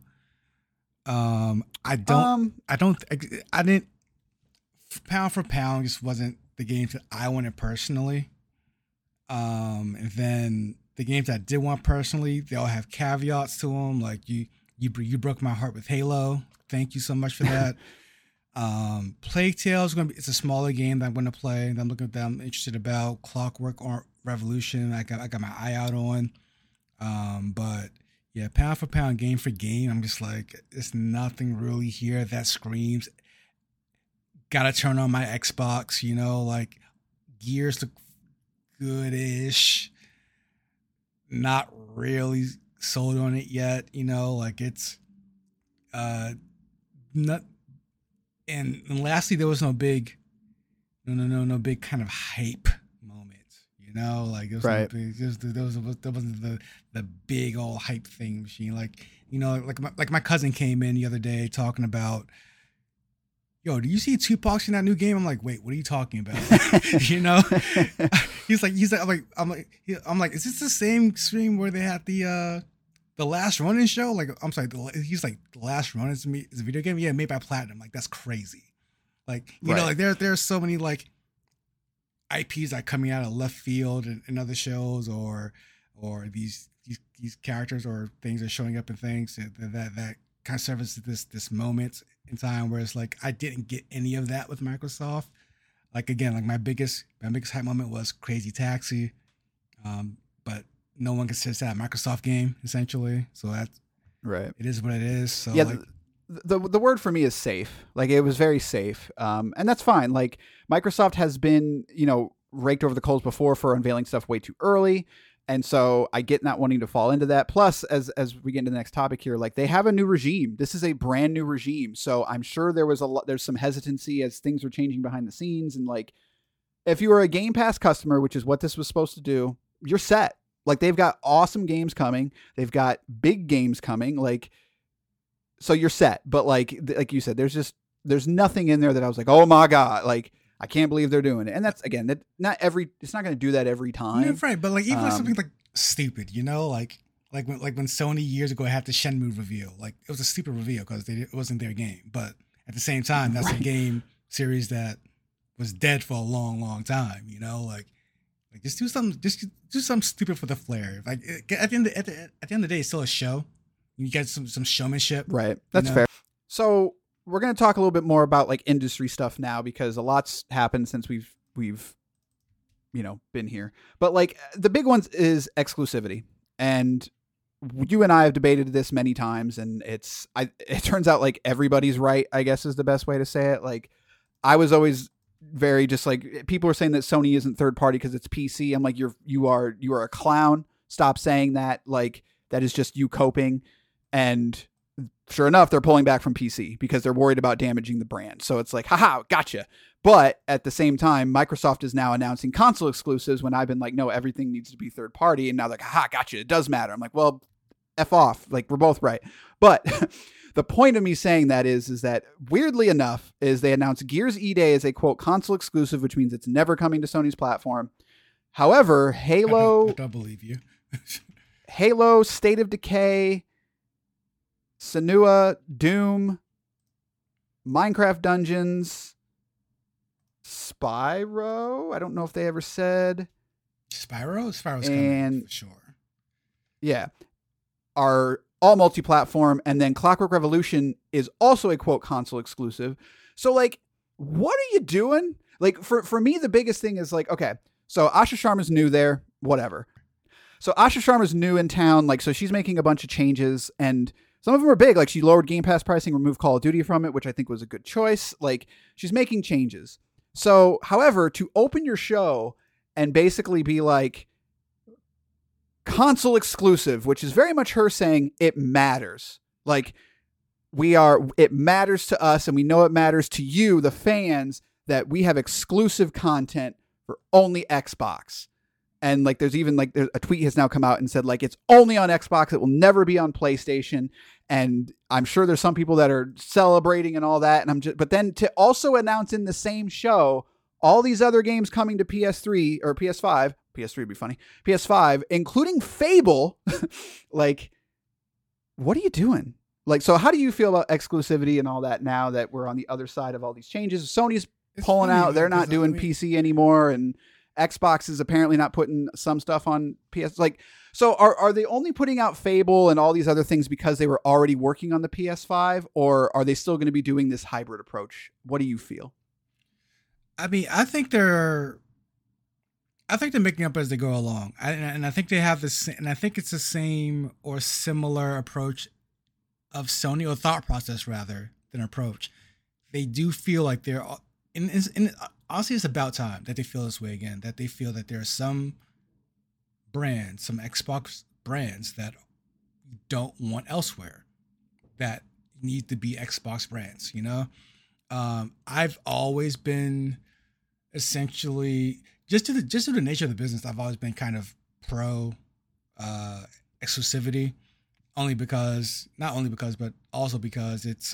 I didn't pound for pound just wasn't the games that I wanted personally. And then the games I did want personally, they all have caveats to them. Like you broke my heart with Halo. Thank you so much for that. Plague Tale it's a smaller game that I'm going to play. That I'm interested about. Clockwork Revolution, I got my eye out on. But yeah, pound for pound, game for game, I'm just like, there's nothing really here that screams. Gotta turn on my Xbox, like Gears look good-ish. Not really sold on it yet, like it's not. And lastly, there was no big kind of hype moment, like it was right. There wasn't the big old hype thing machine, like my cousin came in the other day talking about, yo, do you see Tupac's in that new game? I'm like, wait, what are you talking about? He's like, I'm like, is this the same stream where they had the Last Ronin show? Like, I'm sorry, he's like, the Last Ronin is a video game? Yeah, made by Platinum. Like, that's crazy. Like, you know, like there's so many like IPs that are coming out of left field and other shows, or these characters or things are showing up in things that kind of serves this moment in time where it's like I didn't get any of that with Microsoft. Like again, like my biggest hype moment was Crazy Taxi, but no one considers that a Microsoft game essentially. So that's right. It is what it is. So yeah, like, the word for me is safe. Like it was very safe, and that's fine. Like Microsoft has been raked over the coals before for unveiling stuff way too early. And so I get not wanting to fall into that. Plus, as we get into the next topic here, like they have a new regime. This is a brand new regime. So I'm sure there's some hesitancy as things were changing behind the scenes. And like, if you were a Game Pass customer, which is what this was supposed to do, you're set. Like they've got awesome games coming. They've got big games coming. Like, so you're set. But like you said, there's nothing in there that I was like, oh my God, like, I can't believe they're doing it. And that's, again, it's not going to do that every time. Yeah, right. But like, even something like stupid, like when Sony years ago had the Shenmue reveal, like it was a stupid reveal because it wasn't their game. But at the same time, that's a game series that was dead for a long, long time, like just do something stupid for the flair. Like at the end of the day, it's still a show. You get some showmanship. Right. That's fair. So we're going to talk a little bit more about like industry stuff now because a lot's happened since we've been here. But like the big ones is exclusivity. And you and I have debated this many times, and it turns out like everybody's right, I guess is the best way to say it. Like I was always very just like, people were saying that Sony isn't third party because it's PC. I'm like, you are a clown. Stop saying that. Like that is just you coping. And Sure enough, they're pulling back from PC because they're worried about damaging the brand. So it's like, haha, gotcha. But at the same time, Microsoft is now announcing console exclusives when I've been like, no, everything needs to be third party. And now they're like, haha, gotcha. It does matter. I'm like, well, F off. Like, we're both right. But the point of me saying that is that weirdly enough, is they announced Gears E-Day as a quote console exclusive, which means it's never coming to Sony's platform. However, Halo, I don't believe you. Halo, State of Decay, Senua, Doom, Minecraft Dungeons, Spyro. I don't know if they ever said Spyro's coming for sure. Yeah, are all multi-platform, and then Clockwork Revolution is also a quote console exclusive. So like, what are you doing? Like for me, the biggest thing is like, okay, so Asha Sharma's new there, whatever. So Asha Sharma's new in town, like, so she's making a bunch of changes, and some of them are big. Like, she lowered Game Pass pricing, removed Call of Duty from it, which I think was a good choice. Like, she's making changes. So, however, to open your show and basically be like, console exclusive, which is very much her saying it matters. Like, it matters to us, and we know it matters to you, the fans, that we have exclusive content for only Xbox. And like, there's a tweet has now come out and said like, it's only on Xbox. It will never be on PlayStation. And I'm sure there's some people that are celebrating and all that. And but then to also announce in the same show, all these other games coming to PS3 or PS5, PS3 would be funny, PS5, including Fable. Like, what are you doing? Like, so how do you feel about exclusivity and all that now that we're on the other side of all these changes? Sony's pulling out. They're not doing PC anymore. And Xbox is apparently not putting some stuff on PS. Like, so are they only putting out Fable and all these other things because they were already working on the PS5, or are they still going to be doing this hybrid approach? What do you feel? I mean, I think they're making up as they go along, and I think they have this, and I think it's the same or similar approach of Sony, or thought process rather than approach. They do feel like they're honestly, it's about time that they feel this way again, that they feel that there are some brands, some Xbox brands that don't want elsewhere, that need to be Xbox brands, you know? I've always been essentially, just to the nature of the business, I've always been kind of pro exclusivity, not only because, but also because it's,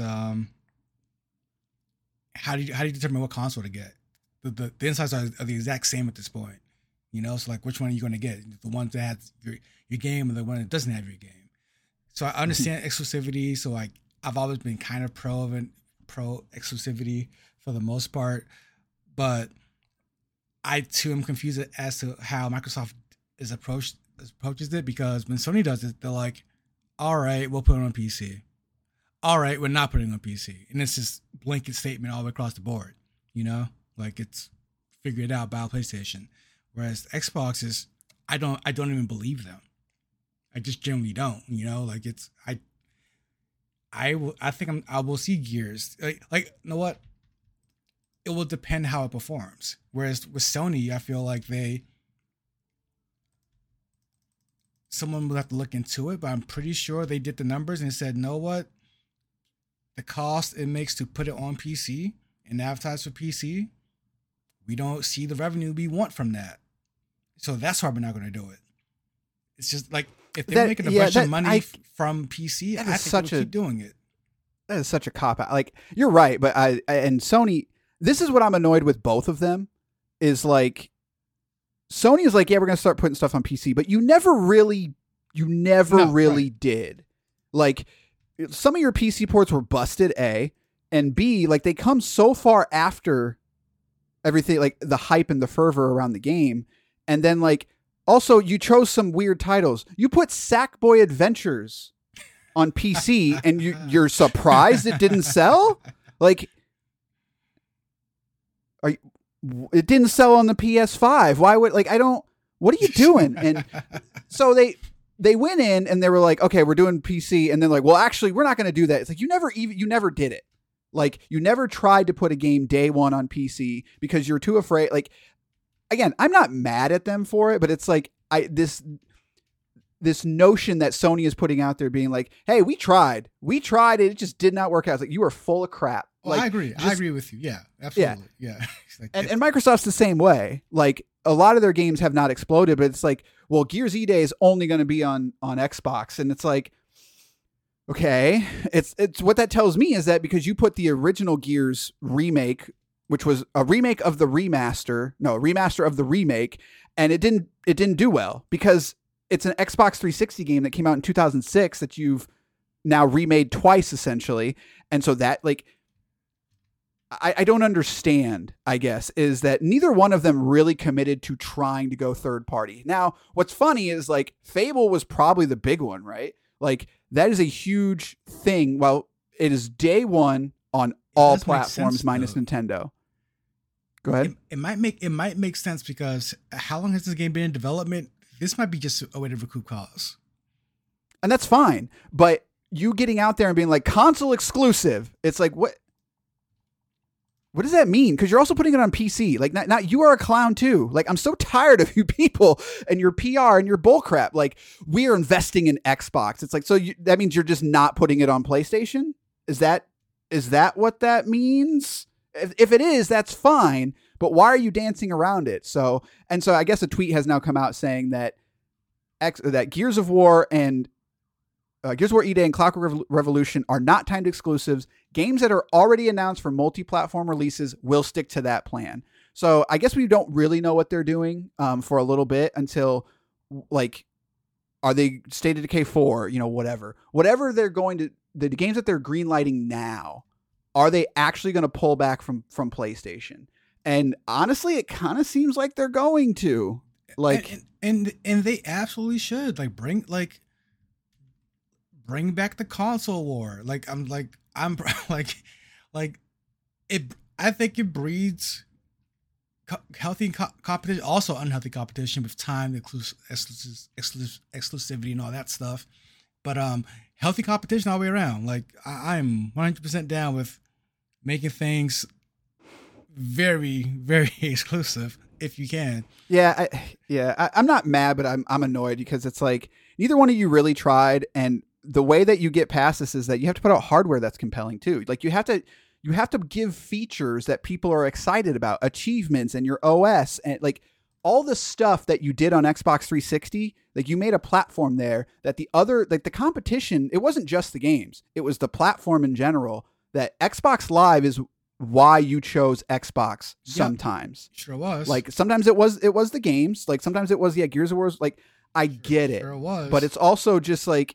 how do you determine what console to get? The insights are the exact same at this point, you know. So like, which one are you going to get? The one that has your game, or the one that doesn't have your game? So I understand exclusivity. So like, I've always been kind of pro exclusivity for the most part, I too am confused as to how Microsoft approaches it, because when Sony does it, they're like, all right, we'll put it on PC. All right, we're not putting it on PC. And it's just blanket statement all the way across the board, you know? Like, it's figured out by PlayStation. Whereas Xbox is, I don't even believe them. I just generally don't, you know? Like, it's, I will see Gears. Like, you know what? It will depend how it performs. Whereas with Sony, I feel like someone will have to look into it, but I'm pretty sure they did the numbers and said, know what? The cost it makes to put it on PC and advertise for PC, we don't see the revenue we want from that. So that's why we're not going to do it. It's just like, if they're making a bunch of money from PC, I think we'll keep doing it. That is such a cop-out. Like, you're right, but and Sony, this is what I'm annoyed with both of them, is like, Sony is like, yeah, we're going to start putting stuff on PC, but you never really did. Like, some of your PC ports were busted, A, and B, like, they come so far after everything, like the hype and the fervor around the game. And then, like, also you chose some weird titles. You put Sackboy Adventures on PC and you're surprised it didn't sell? Like, it didn't sell on the PS5. Why would, like, what are you doing? And so they went in and they were like, okay, we're doing PC. And then like, well, actually, we're not going to do that. It's like, you never did it. Like, you never tried to put a game day one on PC because you're too afraid. Like, again, I'm not mad at them for it, but it's like, this notion that Sony is putting out there being like, hey, we tried it just did not work out. It's like, you are full of crap. Well, like, I agree with you. Yeah, absolutely. Yeah. Like, and Microsoft's the same way. Like, a lot of their games have not exploded, but it's like, well, Gears E-Day is only going to be on Xbox. And it's like, okay, it's what that tells me is that because you put the original Gears remake, which was a remake of the remaster of the remake, and it didn't do well because it's an Xbox 360 game that came out in 2006 that you've now remade twice essentially. And so that, like, I don't understand, I guess, is that neither one of them really committed to trying to go third party. Now, what's funny is, like, Fable was probably the big one, right? Like, that is a huge thing. Well, it is day one on all platforms minus Nintendo. Go ahead. It might make sense because how long has this game been in development? This might be just a way to recoup costs. And that's fine. But you getting out there and being like, console exclusive, it's like, what does that mean? Because you're also putting it on PC. Like, not you are a clown too. Like, I'm so tired of you people and your PR and your bullcrap. Like, we are investing in Xbox. It's like, so that means you're just not putting it on PlayStation? Is that what that means? If it is, that's fine. But why are you dancing around it? So I guess a tweet has now come out saying that that Gears of War and Gears of War E-Day and Clockwork Revolution are not timed exclusives. Games that are already announced for multi-platform releases will stick to that plan. So I guess we don't really know what they're doing for a little bit until, like, are they State of Decay 4, whatever they're going to, the games that they're greenlighting now, are they actually going to pull back from PlayStation? And honestly, it kind of seems like they're going to. Like, and they absolutely should. Like, bring back the console war. I'm it. I think it breeds healthy competition, also unhealthy competition with time, exclusivity, and all that stuff. But healthy competition all the way around. Like, I'm 100% down with making things very, very exclusive if you can. I'm not mad, but I'm annoyed because it's like neither one of you really tried, and the way that you get past this is that you have to put out hardware that's compelling too. Like, you have to give features that people are excited about, achievements and your OS and like all the stuff that you did on Xbox 360. Like, you made a platform there that the other, like, the competition, it wasn't just the games, it was the platform in general. That Xbox Live is why you chose Xbox sometimes. Yep, sure was. Like, sometimes it was the games. Like, sometimes it was, Gears of War. Like, I get it. Sure was. But it's also just like,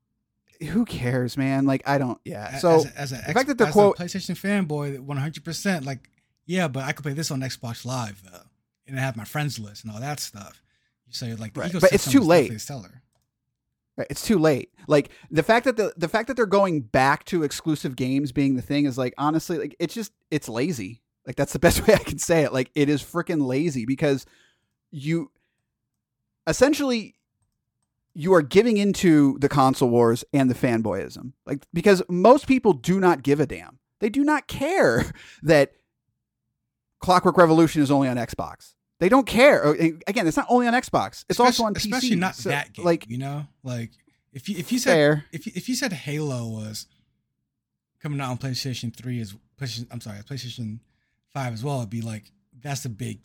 who cares, man? Like, I don't, So the fact that they're a PlayStation fanboy, 100%, like, yeah, but I could play this on Xbox Live, though, and I have my friends list and all that stuff. You say, like, the ecosystem, but it's too late. Is stellar. Right, it's too late. Like, the fact that they're going back to exclusive games being the thing is, like, honestly, like, it's lazy. Like, that's the best way I can say it. Like, it is freaking lazy because you essentially you are giving into the console wars and the fanboyism. Like, because most people do not give a damn. They do not care that Clockwork Revolution is only on Xbox. They don't care. Again, it's not only on Xbox. It's also on PC. Especially not that game. Like, like if you said if you said Halo was coming out on PlayStation 3 PlayStation 5 as well, it'd be like that's a big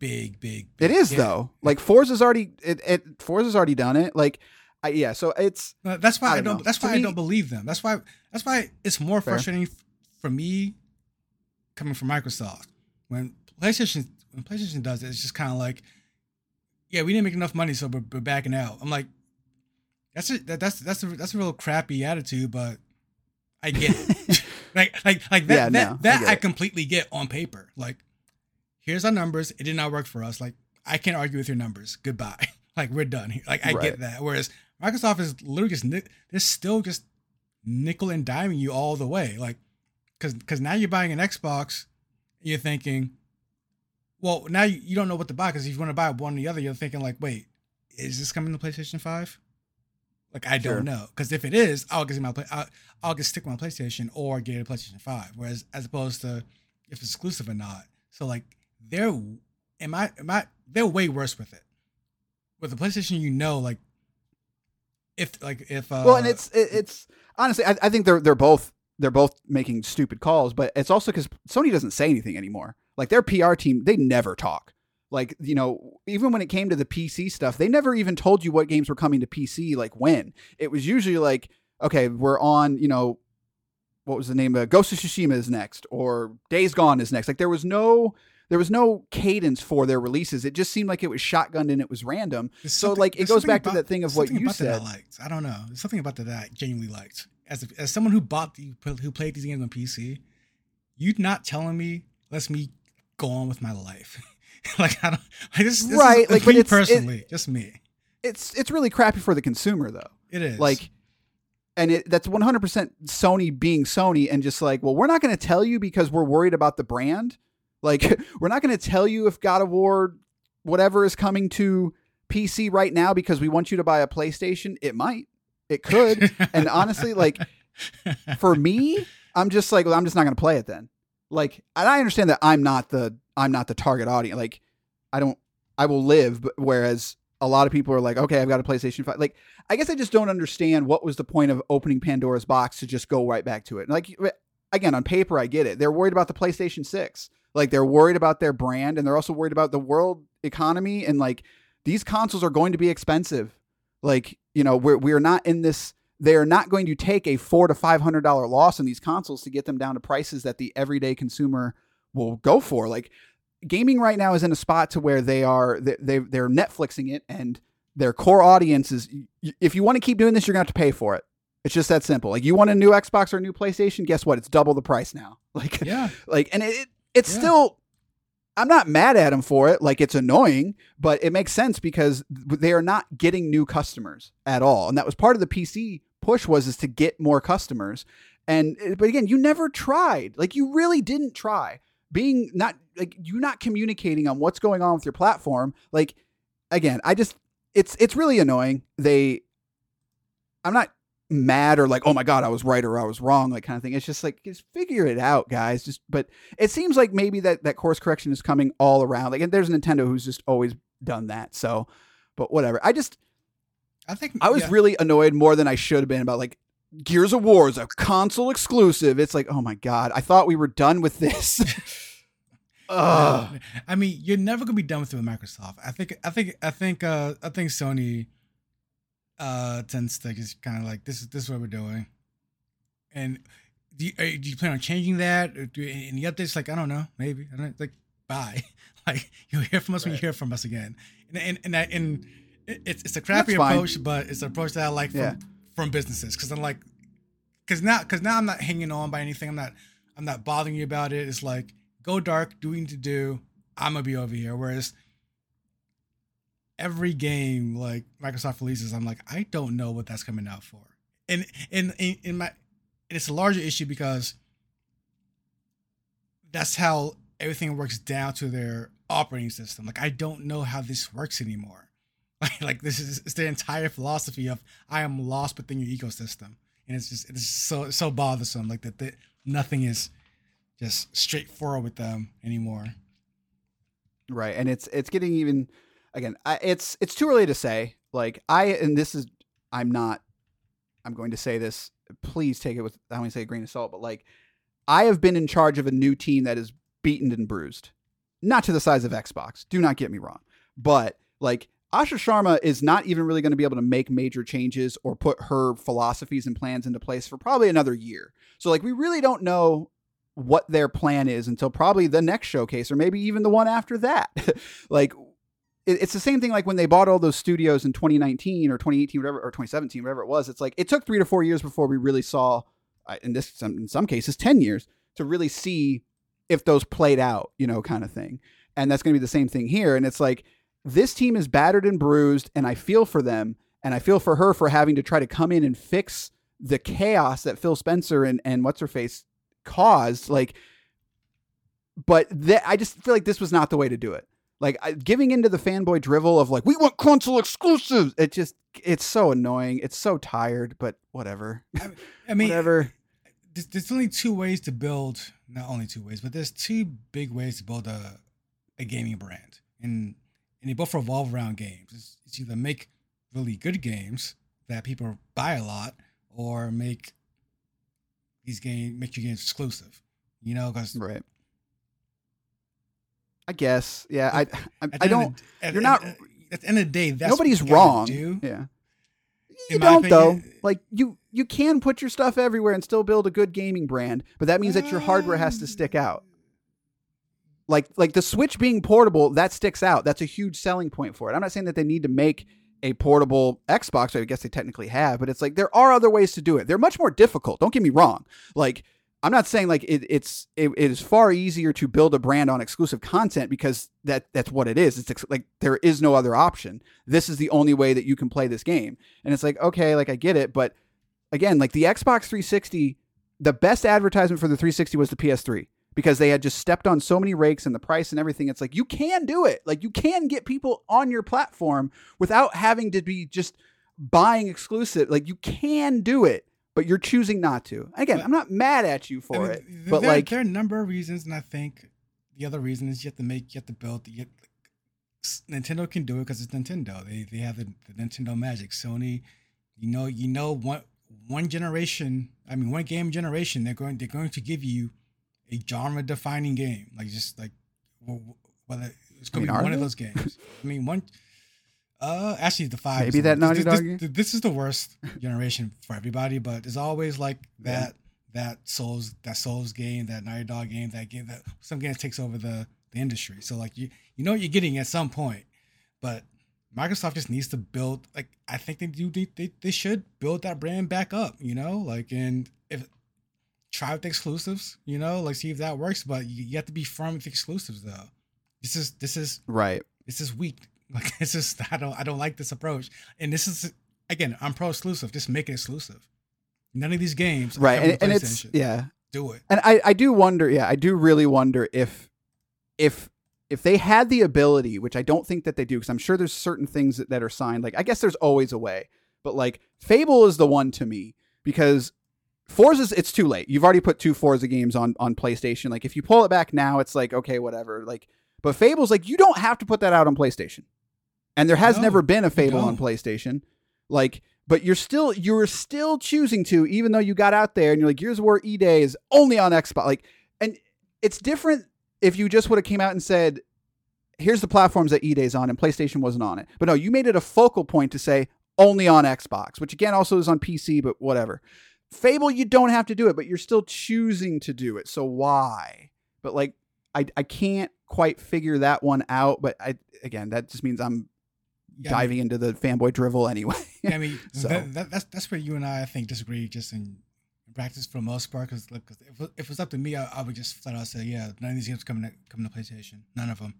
It is though. Like, Forza's already Forza's already done it. Like, so it's that's why I don't believe them. That's why it's more frustrating for me coming from Microsoft when PlayStation does it. It's just kind of like, yeah, we didn't make enough money, so we're backing out. I'm like, that's a real crappy attitude, but I get it. like that I completely get on paper. Like, here's our numbers. It did not work for us. Like, I can't argue with your numbers. Goodbye. Like, we're done here. Like, I get that. Whereas Microsoft is literally they're still just nickel and diming you all the way. Like, because now you're buying an Xbox, you're thinking, well, now you don't know what to buy, because if you want to buy one or the other, you're thinking like, wait, is this coming to PlayStation 5? Like, I don't know, because if it is, I'll just stick with my PlayStation or get a PlayStation 5. Whereas, as opposed to if it's exclusive or not. So, like, they're way worse with it. With the PlayStation, like, if Well, and it's honestly, I think they're both making stupid calls, but it's also because Sony doesn't say anything anymore. Like their PR team, they never talk. Like, you know, even when it came to the PC stuff, they never even told you what games were coming to PC, like when. It was usually like, okay, we're on, you know, what was the name of Ghost of Tsushima is next, or Days Gone is next. Like there was no cadence for their releases. It just seemed like it was shotgunned and it was random. So like it goes back to that thing of what you said. I liked. I don't know. There's something about that I genuinely liked. As someone who who played these games on PC, you not telling me lets me go on with my life. Like I don't like this right. Is, like me personally, just me. It's really crappy for the consumer though. It is like. And that's 100% Sony being Sony and just like, well, we're not going to tell you because we're worried about the brand. Like, we're not going to tell you if God of War, whatever is coming to PC right now because we want you to buy a PlayStation. It might. It could. And honestly, like, for me, I'm just like, well, I'm just not going to play it then. Like, and I understand that I'm not the target audience. Like, I will live, but whereas a lot of people are like, okay, I've got a PlayStation 5. Like, I guess I just don't understand what was the point of opening Pandora's box to just go right back to it. And like, again, on paper, I get it. They're worried about the PlayStation 6. Like, they're worried about their brand, and they're also worried about the world economy. And like, these consoles are going to be expensive. Like, you know, we're not in this. They're not going to take a $400 to $500 loss on these consoles to get them down to prices that the everyday consumer will go for. Like, gaming right now is in a spot to where they're Netflixing it, and their core audience is, if you want to keep doing this, you're going to have to pay for it. It's just that simple. Like, you want a new Xbox or a new PlayStation, guess what? It's double the price now. Like, yeah. Like, and it's still, I'm not mad at them for it. Like, it's annoying, but it makes sense because they are not getting new customers at all. And that was part of the PC push is to get more customers. But again, you never tried. Like, you really didn't try. Being not like you not communicating on what's going on with your platform. Like, again, it's really annoying. I'm not mad or like, oh my God, I was right or I was wrong, like kind of thing. It's just like, just figure it out, guys. But it seems like maybe that course correction is coming all around. Like, and there's Nintendo who's just always done that. So, but whatever. I think I was really annoyed more than I should have been about like, Gears of War is a console exclusive. It's like, oh my God, I thought we were done with this. I mean, you're never gonna be done with it with Microsoft. I think Sony tends to just kind of like, this is what we're doing. And do you plan on changing that? Or any updates? Like, I don't know, maybe. I don't like, bye. Like, you'll hear from us when you hear from us again. And it's a crappy approach, but it's an approach that I like from businesses, because I'm like, because now I'm not hanging on by anything. I'm not bothering you about it. It's like, go dark, do what you need to do. I'm gonna be over here. Whereas every game like Microsoft releases, I'm like, I don't know what that's coming out for. And it's a larger issue because that's how everything works down to their operating system. Like, I don't know how this works anymore. Like this is, it's the entire philosophy of, I am lost within your ecosystem, and it's so bothersome. Like that nothing is just straightforward with them anymore. Right, and it's getting even, again, it's too early to say. Like, I'm going to say this. Please take it with, I don't want to say a grain of salt, but like, I have been in charge of a new team that is beaten and bruised, not to the size of Xbox. Do not get me wrong, but like, Asha Sharma is not even really going to be able to make major changes or put her philosophies and plans into place for probably another year. So like, we really don't know what their plan is until probably the next showcase, or maybe even the one after that. Like, it's the same thing like when they bought all those studios in 2019 or 2018, whatever, or 2017, whatever it was. It's like, it took 3 to 4 years before we really saw, in some cases, 10 years to really see if those played out, you know, kind of thing. And that's going to be the same thing here. And it's like, this team is battered and bruised, and I feel for them, and I feel for her for having to try to come in and fix the chaos that Phil Spencer and what's her face caused. Like, but I just feel like this was not the way to do it. Like, giving into the fanboy drivel of like, we want console exclusives. It's so annoying. It's so tired, but whatever. I mean, whatever. There's only two ways to build, not only two ways, but there's two big ways to build a gaming brand. And they both revolve around games. It's either make really good games that people buy a lot, or make your games exclusive. You know, because right. I guess, yeah. I don't. You're not. At the end of the day, that's nobody's what you wrong. do. Yeah. In You my don't though. opinion, Like you can put your stuff everywhere and still build a good gaming brand, but that means that your hardware has to stick out. Like the Switch being portable, that sticks out. That's a huge selling point for it. I'm not saying that they need to make a portable Xbox. I guess they technically have, but it's like there are other ways to do it. They're much more difficult. Don't get me wrong. Like I'm not saying like it is far easier to build a brand on exclusive content because that's what it is. It's like there is no other option. This is the only way that you can play this game. And it's like, okay, like I get it. But again, like the Xbox 360, the best advertisement for the 360 was the PS3 because they had just stepped on so many rakes and the price and everything. It's like, you can do it. Like you can get people on your platform without having to be just buying exclusive. Like you can do it. But you're choosing not to. Again, I'm not mad at you for it. But there are a number of reasons, and I think the other reason is you have to build. Nintendo can do it because it's Nintendo. They have the Nintendo magic. Sony, one generation. I mean, one game generation. They're going to give you a genre defining game. Like just like whether it's going to be one of those games. I mean one. Actually, the 5. Maybe that Naughty Dog game? This is the worst generation for everybody, but there's always like that Souls game, that Naughty Dog game, that some game that takes over the industry. So like you know what you're getting at some point, but Microsoft just needs to build. Like I think they should build that brand back up. You know, like and if try with the exclusives. You know, like see if that works. But you have to be firm with the exclusives though. This is right. This is weak. Like it's just I don't like this approach. And this is again, I'm pro exclusive. Just make it exclusive. None of these games, right? And it's do it. And I do wonder. Yeah, I do really wonder if they had the ability, which I don't think that they do, because I'm sure there's certain things that are signed. Like I guess there's always a way, but like Fable is the one to me because Forza's it's too late. You've already put 2 Forza games on PlayStation. Like if you pull it back now, it's like okay, whatever. Like, but Fable's like you don't have to put that out on PlayStation. And there has never been a Fable on PlayStation. Like, but you're still choosing to, even though you got out there and you're like, Gears of War E-Day is only on Xbox. Like, and it's different if you just would have came out and said, here's the platforms that E-Day's on and PlayStation wasn't on it. But no, you made it a focal point to say only on Xbox, which again also is on PC, but whatever. Fable, you don't have to do it, but you're still choosing to do it. So why? But like, I can't quite figure that one out. But again, that just means I'm diving into the fanboy drivel anyway. I mean, so. that's where you and I think disagree just in practice for the most part. Because if it was up to me, I would just flat out say, yeah, none of these games coming to PlayStation. None of them.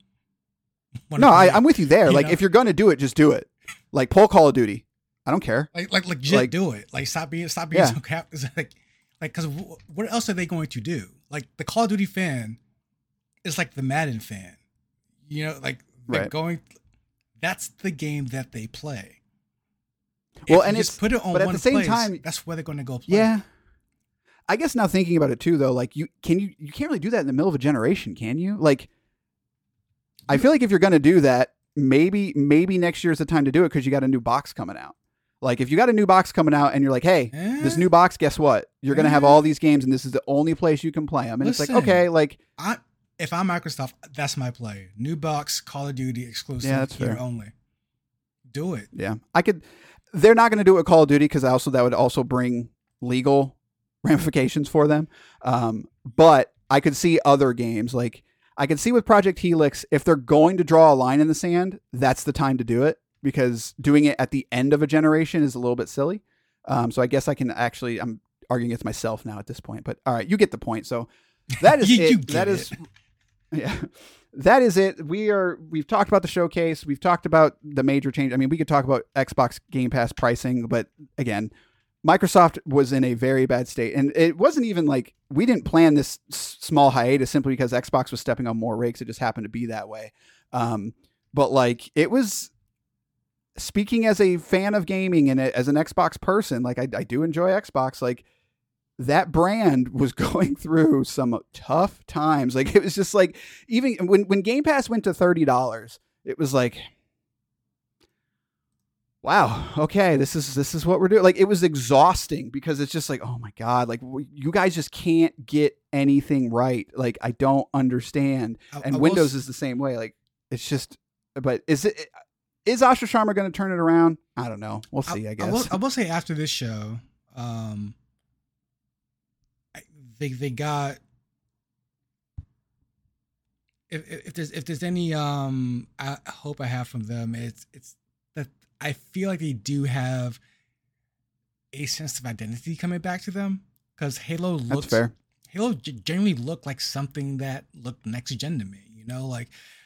No, I'm with you there. Like, if you're gonna do it, just do it. Like, pull Call of Duty. I don't care. Like do it. Like, stop being so cap. Like, because what else are they going to do? Like, the Call of Duty fan is like the Madden fan. You know, like they're going. That's the game that they play. Well, and it's put it on, but at the same time, that's where they're going to go play. Yeah, I guess now thinking about it too, though, like you can't really do that in the middle of a generation, can you? Like, I feel like if you're going to do that, maybe next year is the time to do it because you got a new box coming out. Like, if you got a new box coming out and you're like, hey, this new box, guess what? You're going to have all these games, and this is the only place you can play them. And it's like, okay, like. If I'm Microsoft, that's my play. New box, Call of Duty exclusive, that's here fair. Only. Do it. Yeah, I could. They're not going to do it with Call of Duty because that would also bring legal ramifications for them. But I could see other games. Like I could see with Project Helix, if they're going to draw a line in the sand, that's the time to do it because doing it at the end of a generation is a little bit silly. So I guess I can actually. I'm arguing against myself now at this point. But all right, you get the point. So that is it. Yeah, that is it. We've talked about the showcase. We've talked about the major change. I mean, we could talk about Xbox Game Pass pricing, but again, Microsoft was in a very bad state. And it wasn't even like we didn't plan this small hiatus simply because Xbox was stepping on more rakes. It just happened to be that way. But like it was, speaking as a fan of gaming and as an Xbox person, like I do enjoy Xbox, like that brand was going through some tough times. Like it was just like, even when Game Pass went to $30, it was like, wow, okay, this is what we're doing. Like, it was exhausting because it's just like, oh my God, like you guys just can't get anything right. Like, I don't understand. And Windows is the same way. Like, it's just, but is Asha Sharma going to turn it around? I don't know. We'll see, I guess. I will say after this show, they got, if there's any hope I have from them, it's that I feel like they do have a sense of identity coming back to them, because Halo generally looked like something that looked next gen to me, you know, like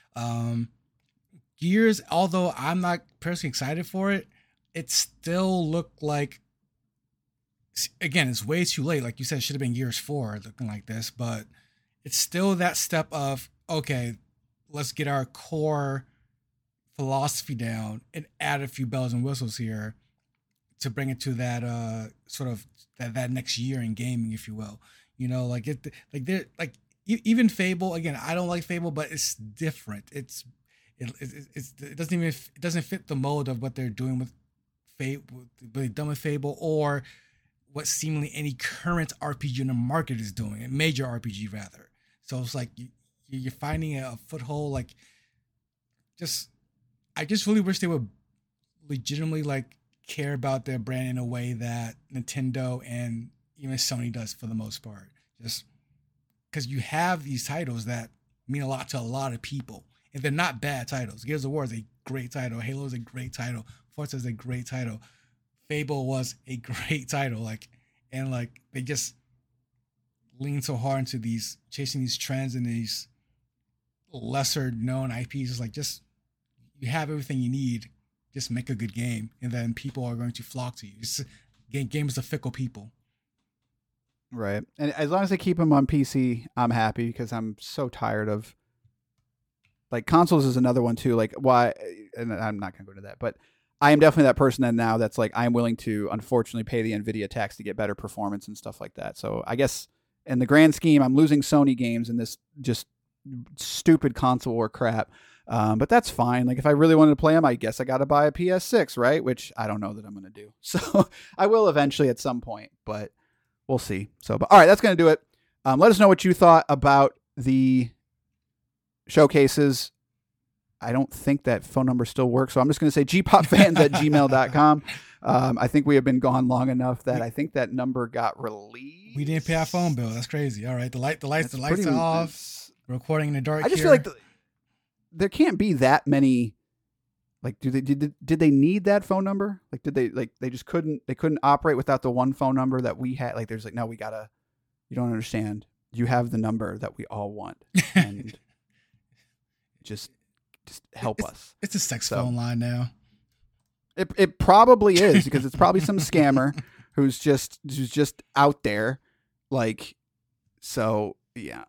Gears, although I'm not personally excited for it, it still looked like, again, it's way too late. Like you said, it should have been Gears 4 looking like this, but it's still that step of, okay, let's get our core philosophy down and add a few bells and whistles here to bring it to that sort of that next year in gaming, if you will. You know, like even Fable, again, I don't like Fable, but it's different. It doesn't fit the mold of what they're doing with Fable, what they've done with Fable, or what seemingly any current RPG in the market is doing, a major RPG rather. So it's like you're finding a foothold. Like, I just really wish they would legitimately like care about their brand in a way that Nintendo and even Sony does for the most part. Just because you have these titles that mean a lot to a lot of people, and they're not bad titles. Gears of War is a great title. Halo is a great title. Forza is a great title. Fable was a great title. And they just lean so hard into chasing these trends and these lesser known IPs. It's like, just, you have everything you need. Just make a good game, and then people are going to flock to you. Games are fickle people. Right. And as long as they keep them on PC, I'm happy, because I'm so tired of, like, consoles is another one too. Like, why, and I'm not going to go into that, but I am definitely that person then now that's like, I'm willing to unfortunately pay the NVIDIA tax to get better performance and stuff like that. So I guess in the grand scheme, I'm losing Sony games in this just stupid console war crap. But that's fine. Like, if I really wanted to play them, I guess I got to buy a PS6, right? Which I don't know that I'm going to do. So I will eventually at some point, but we'll see. So, but all right, that's going to do it. Let us know what you thought about the showcases. I don't think that phone number still works, so I'm just going to say gpopfans@gmail.com. I think we have been gone long enough that I think that number got released. We didn't pay our phone bill. That's crazy. All right, the lights are off. Recording in the dark. I just feel like there can't be that many. Like, did they need that phone number? Like, they just couldn't operate without the one phone number that we had? Like, there's like, no, you don't understand. You have the number that we all want, and just help us. It's a sex phone line now. It probably is, because it's probably some scammer who's just out there. Like, so yeah.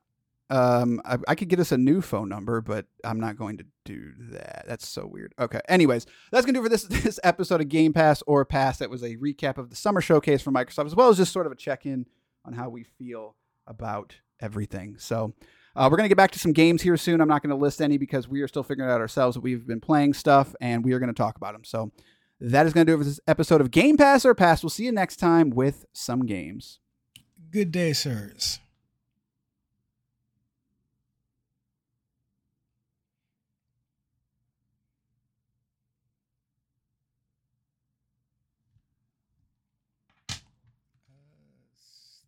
I could get us a new phone number, but I'm not going to do that. That's so weird. Okay. Anyways, that's going to do for this episode of Game Pass or Pass. That was a recap of the summer showcase for Microsoft, as well as just sort of a check-in on how we feel about everything. So we're going to get back to some games here soon. I'm not going to list any because we are still figuring out ourselves that we've been playing stuff, and we are going to talk about them. So that is going to do it for this episode of Game Pass or Pass. We'll see you next time with some games. Good day, sirs.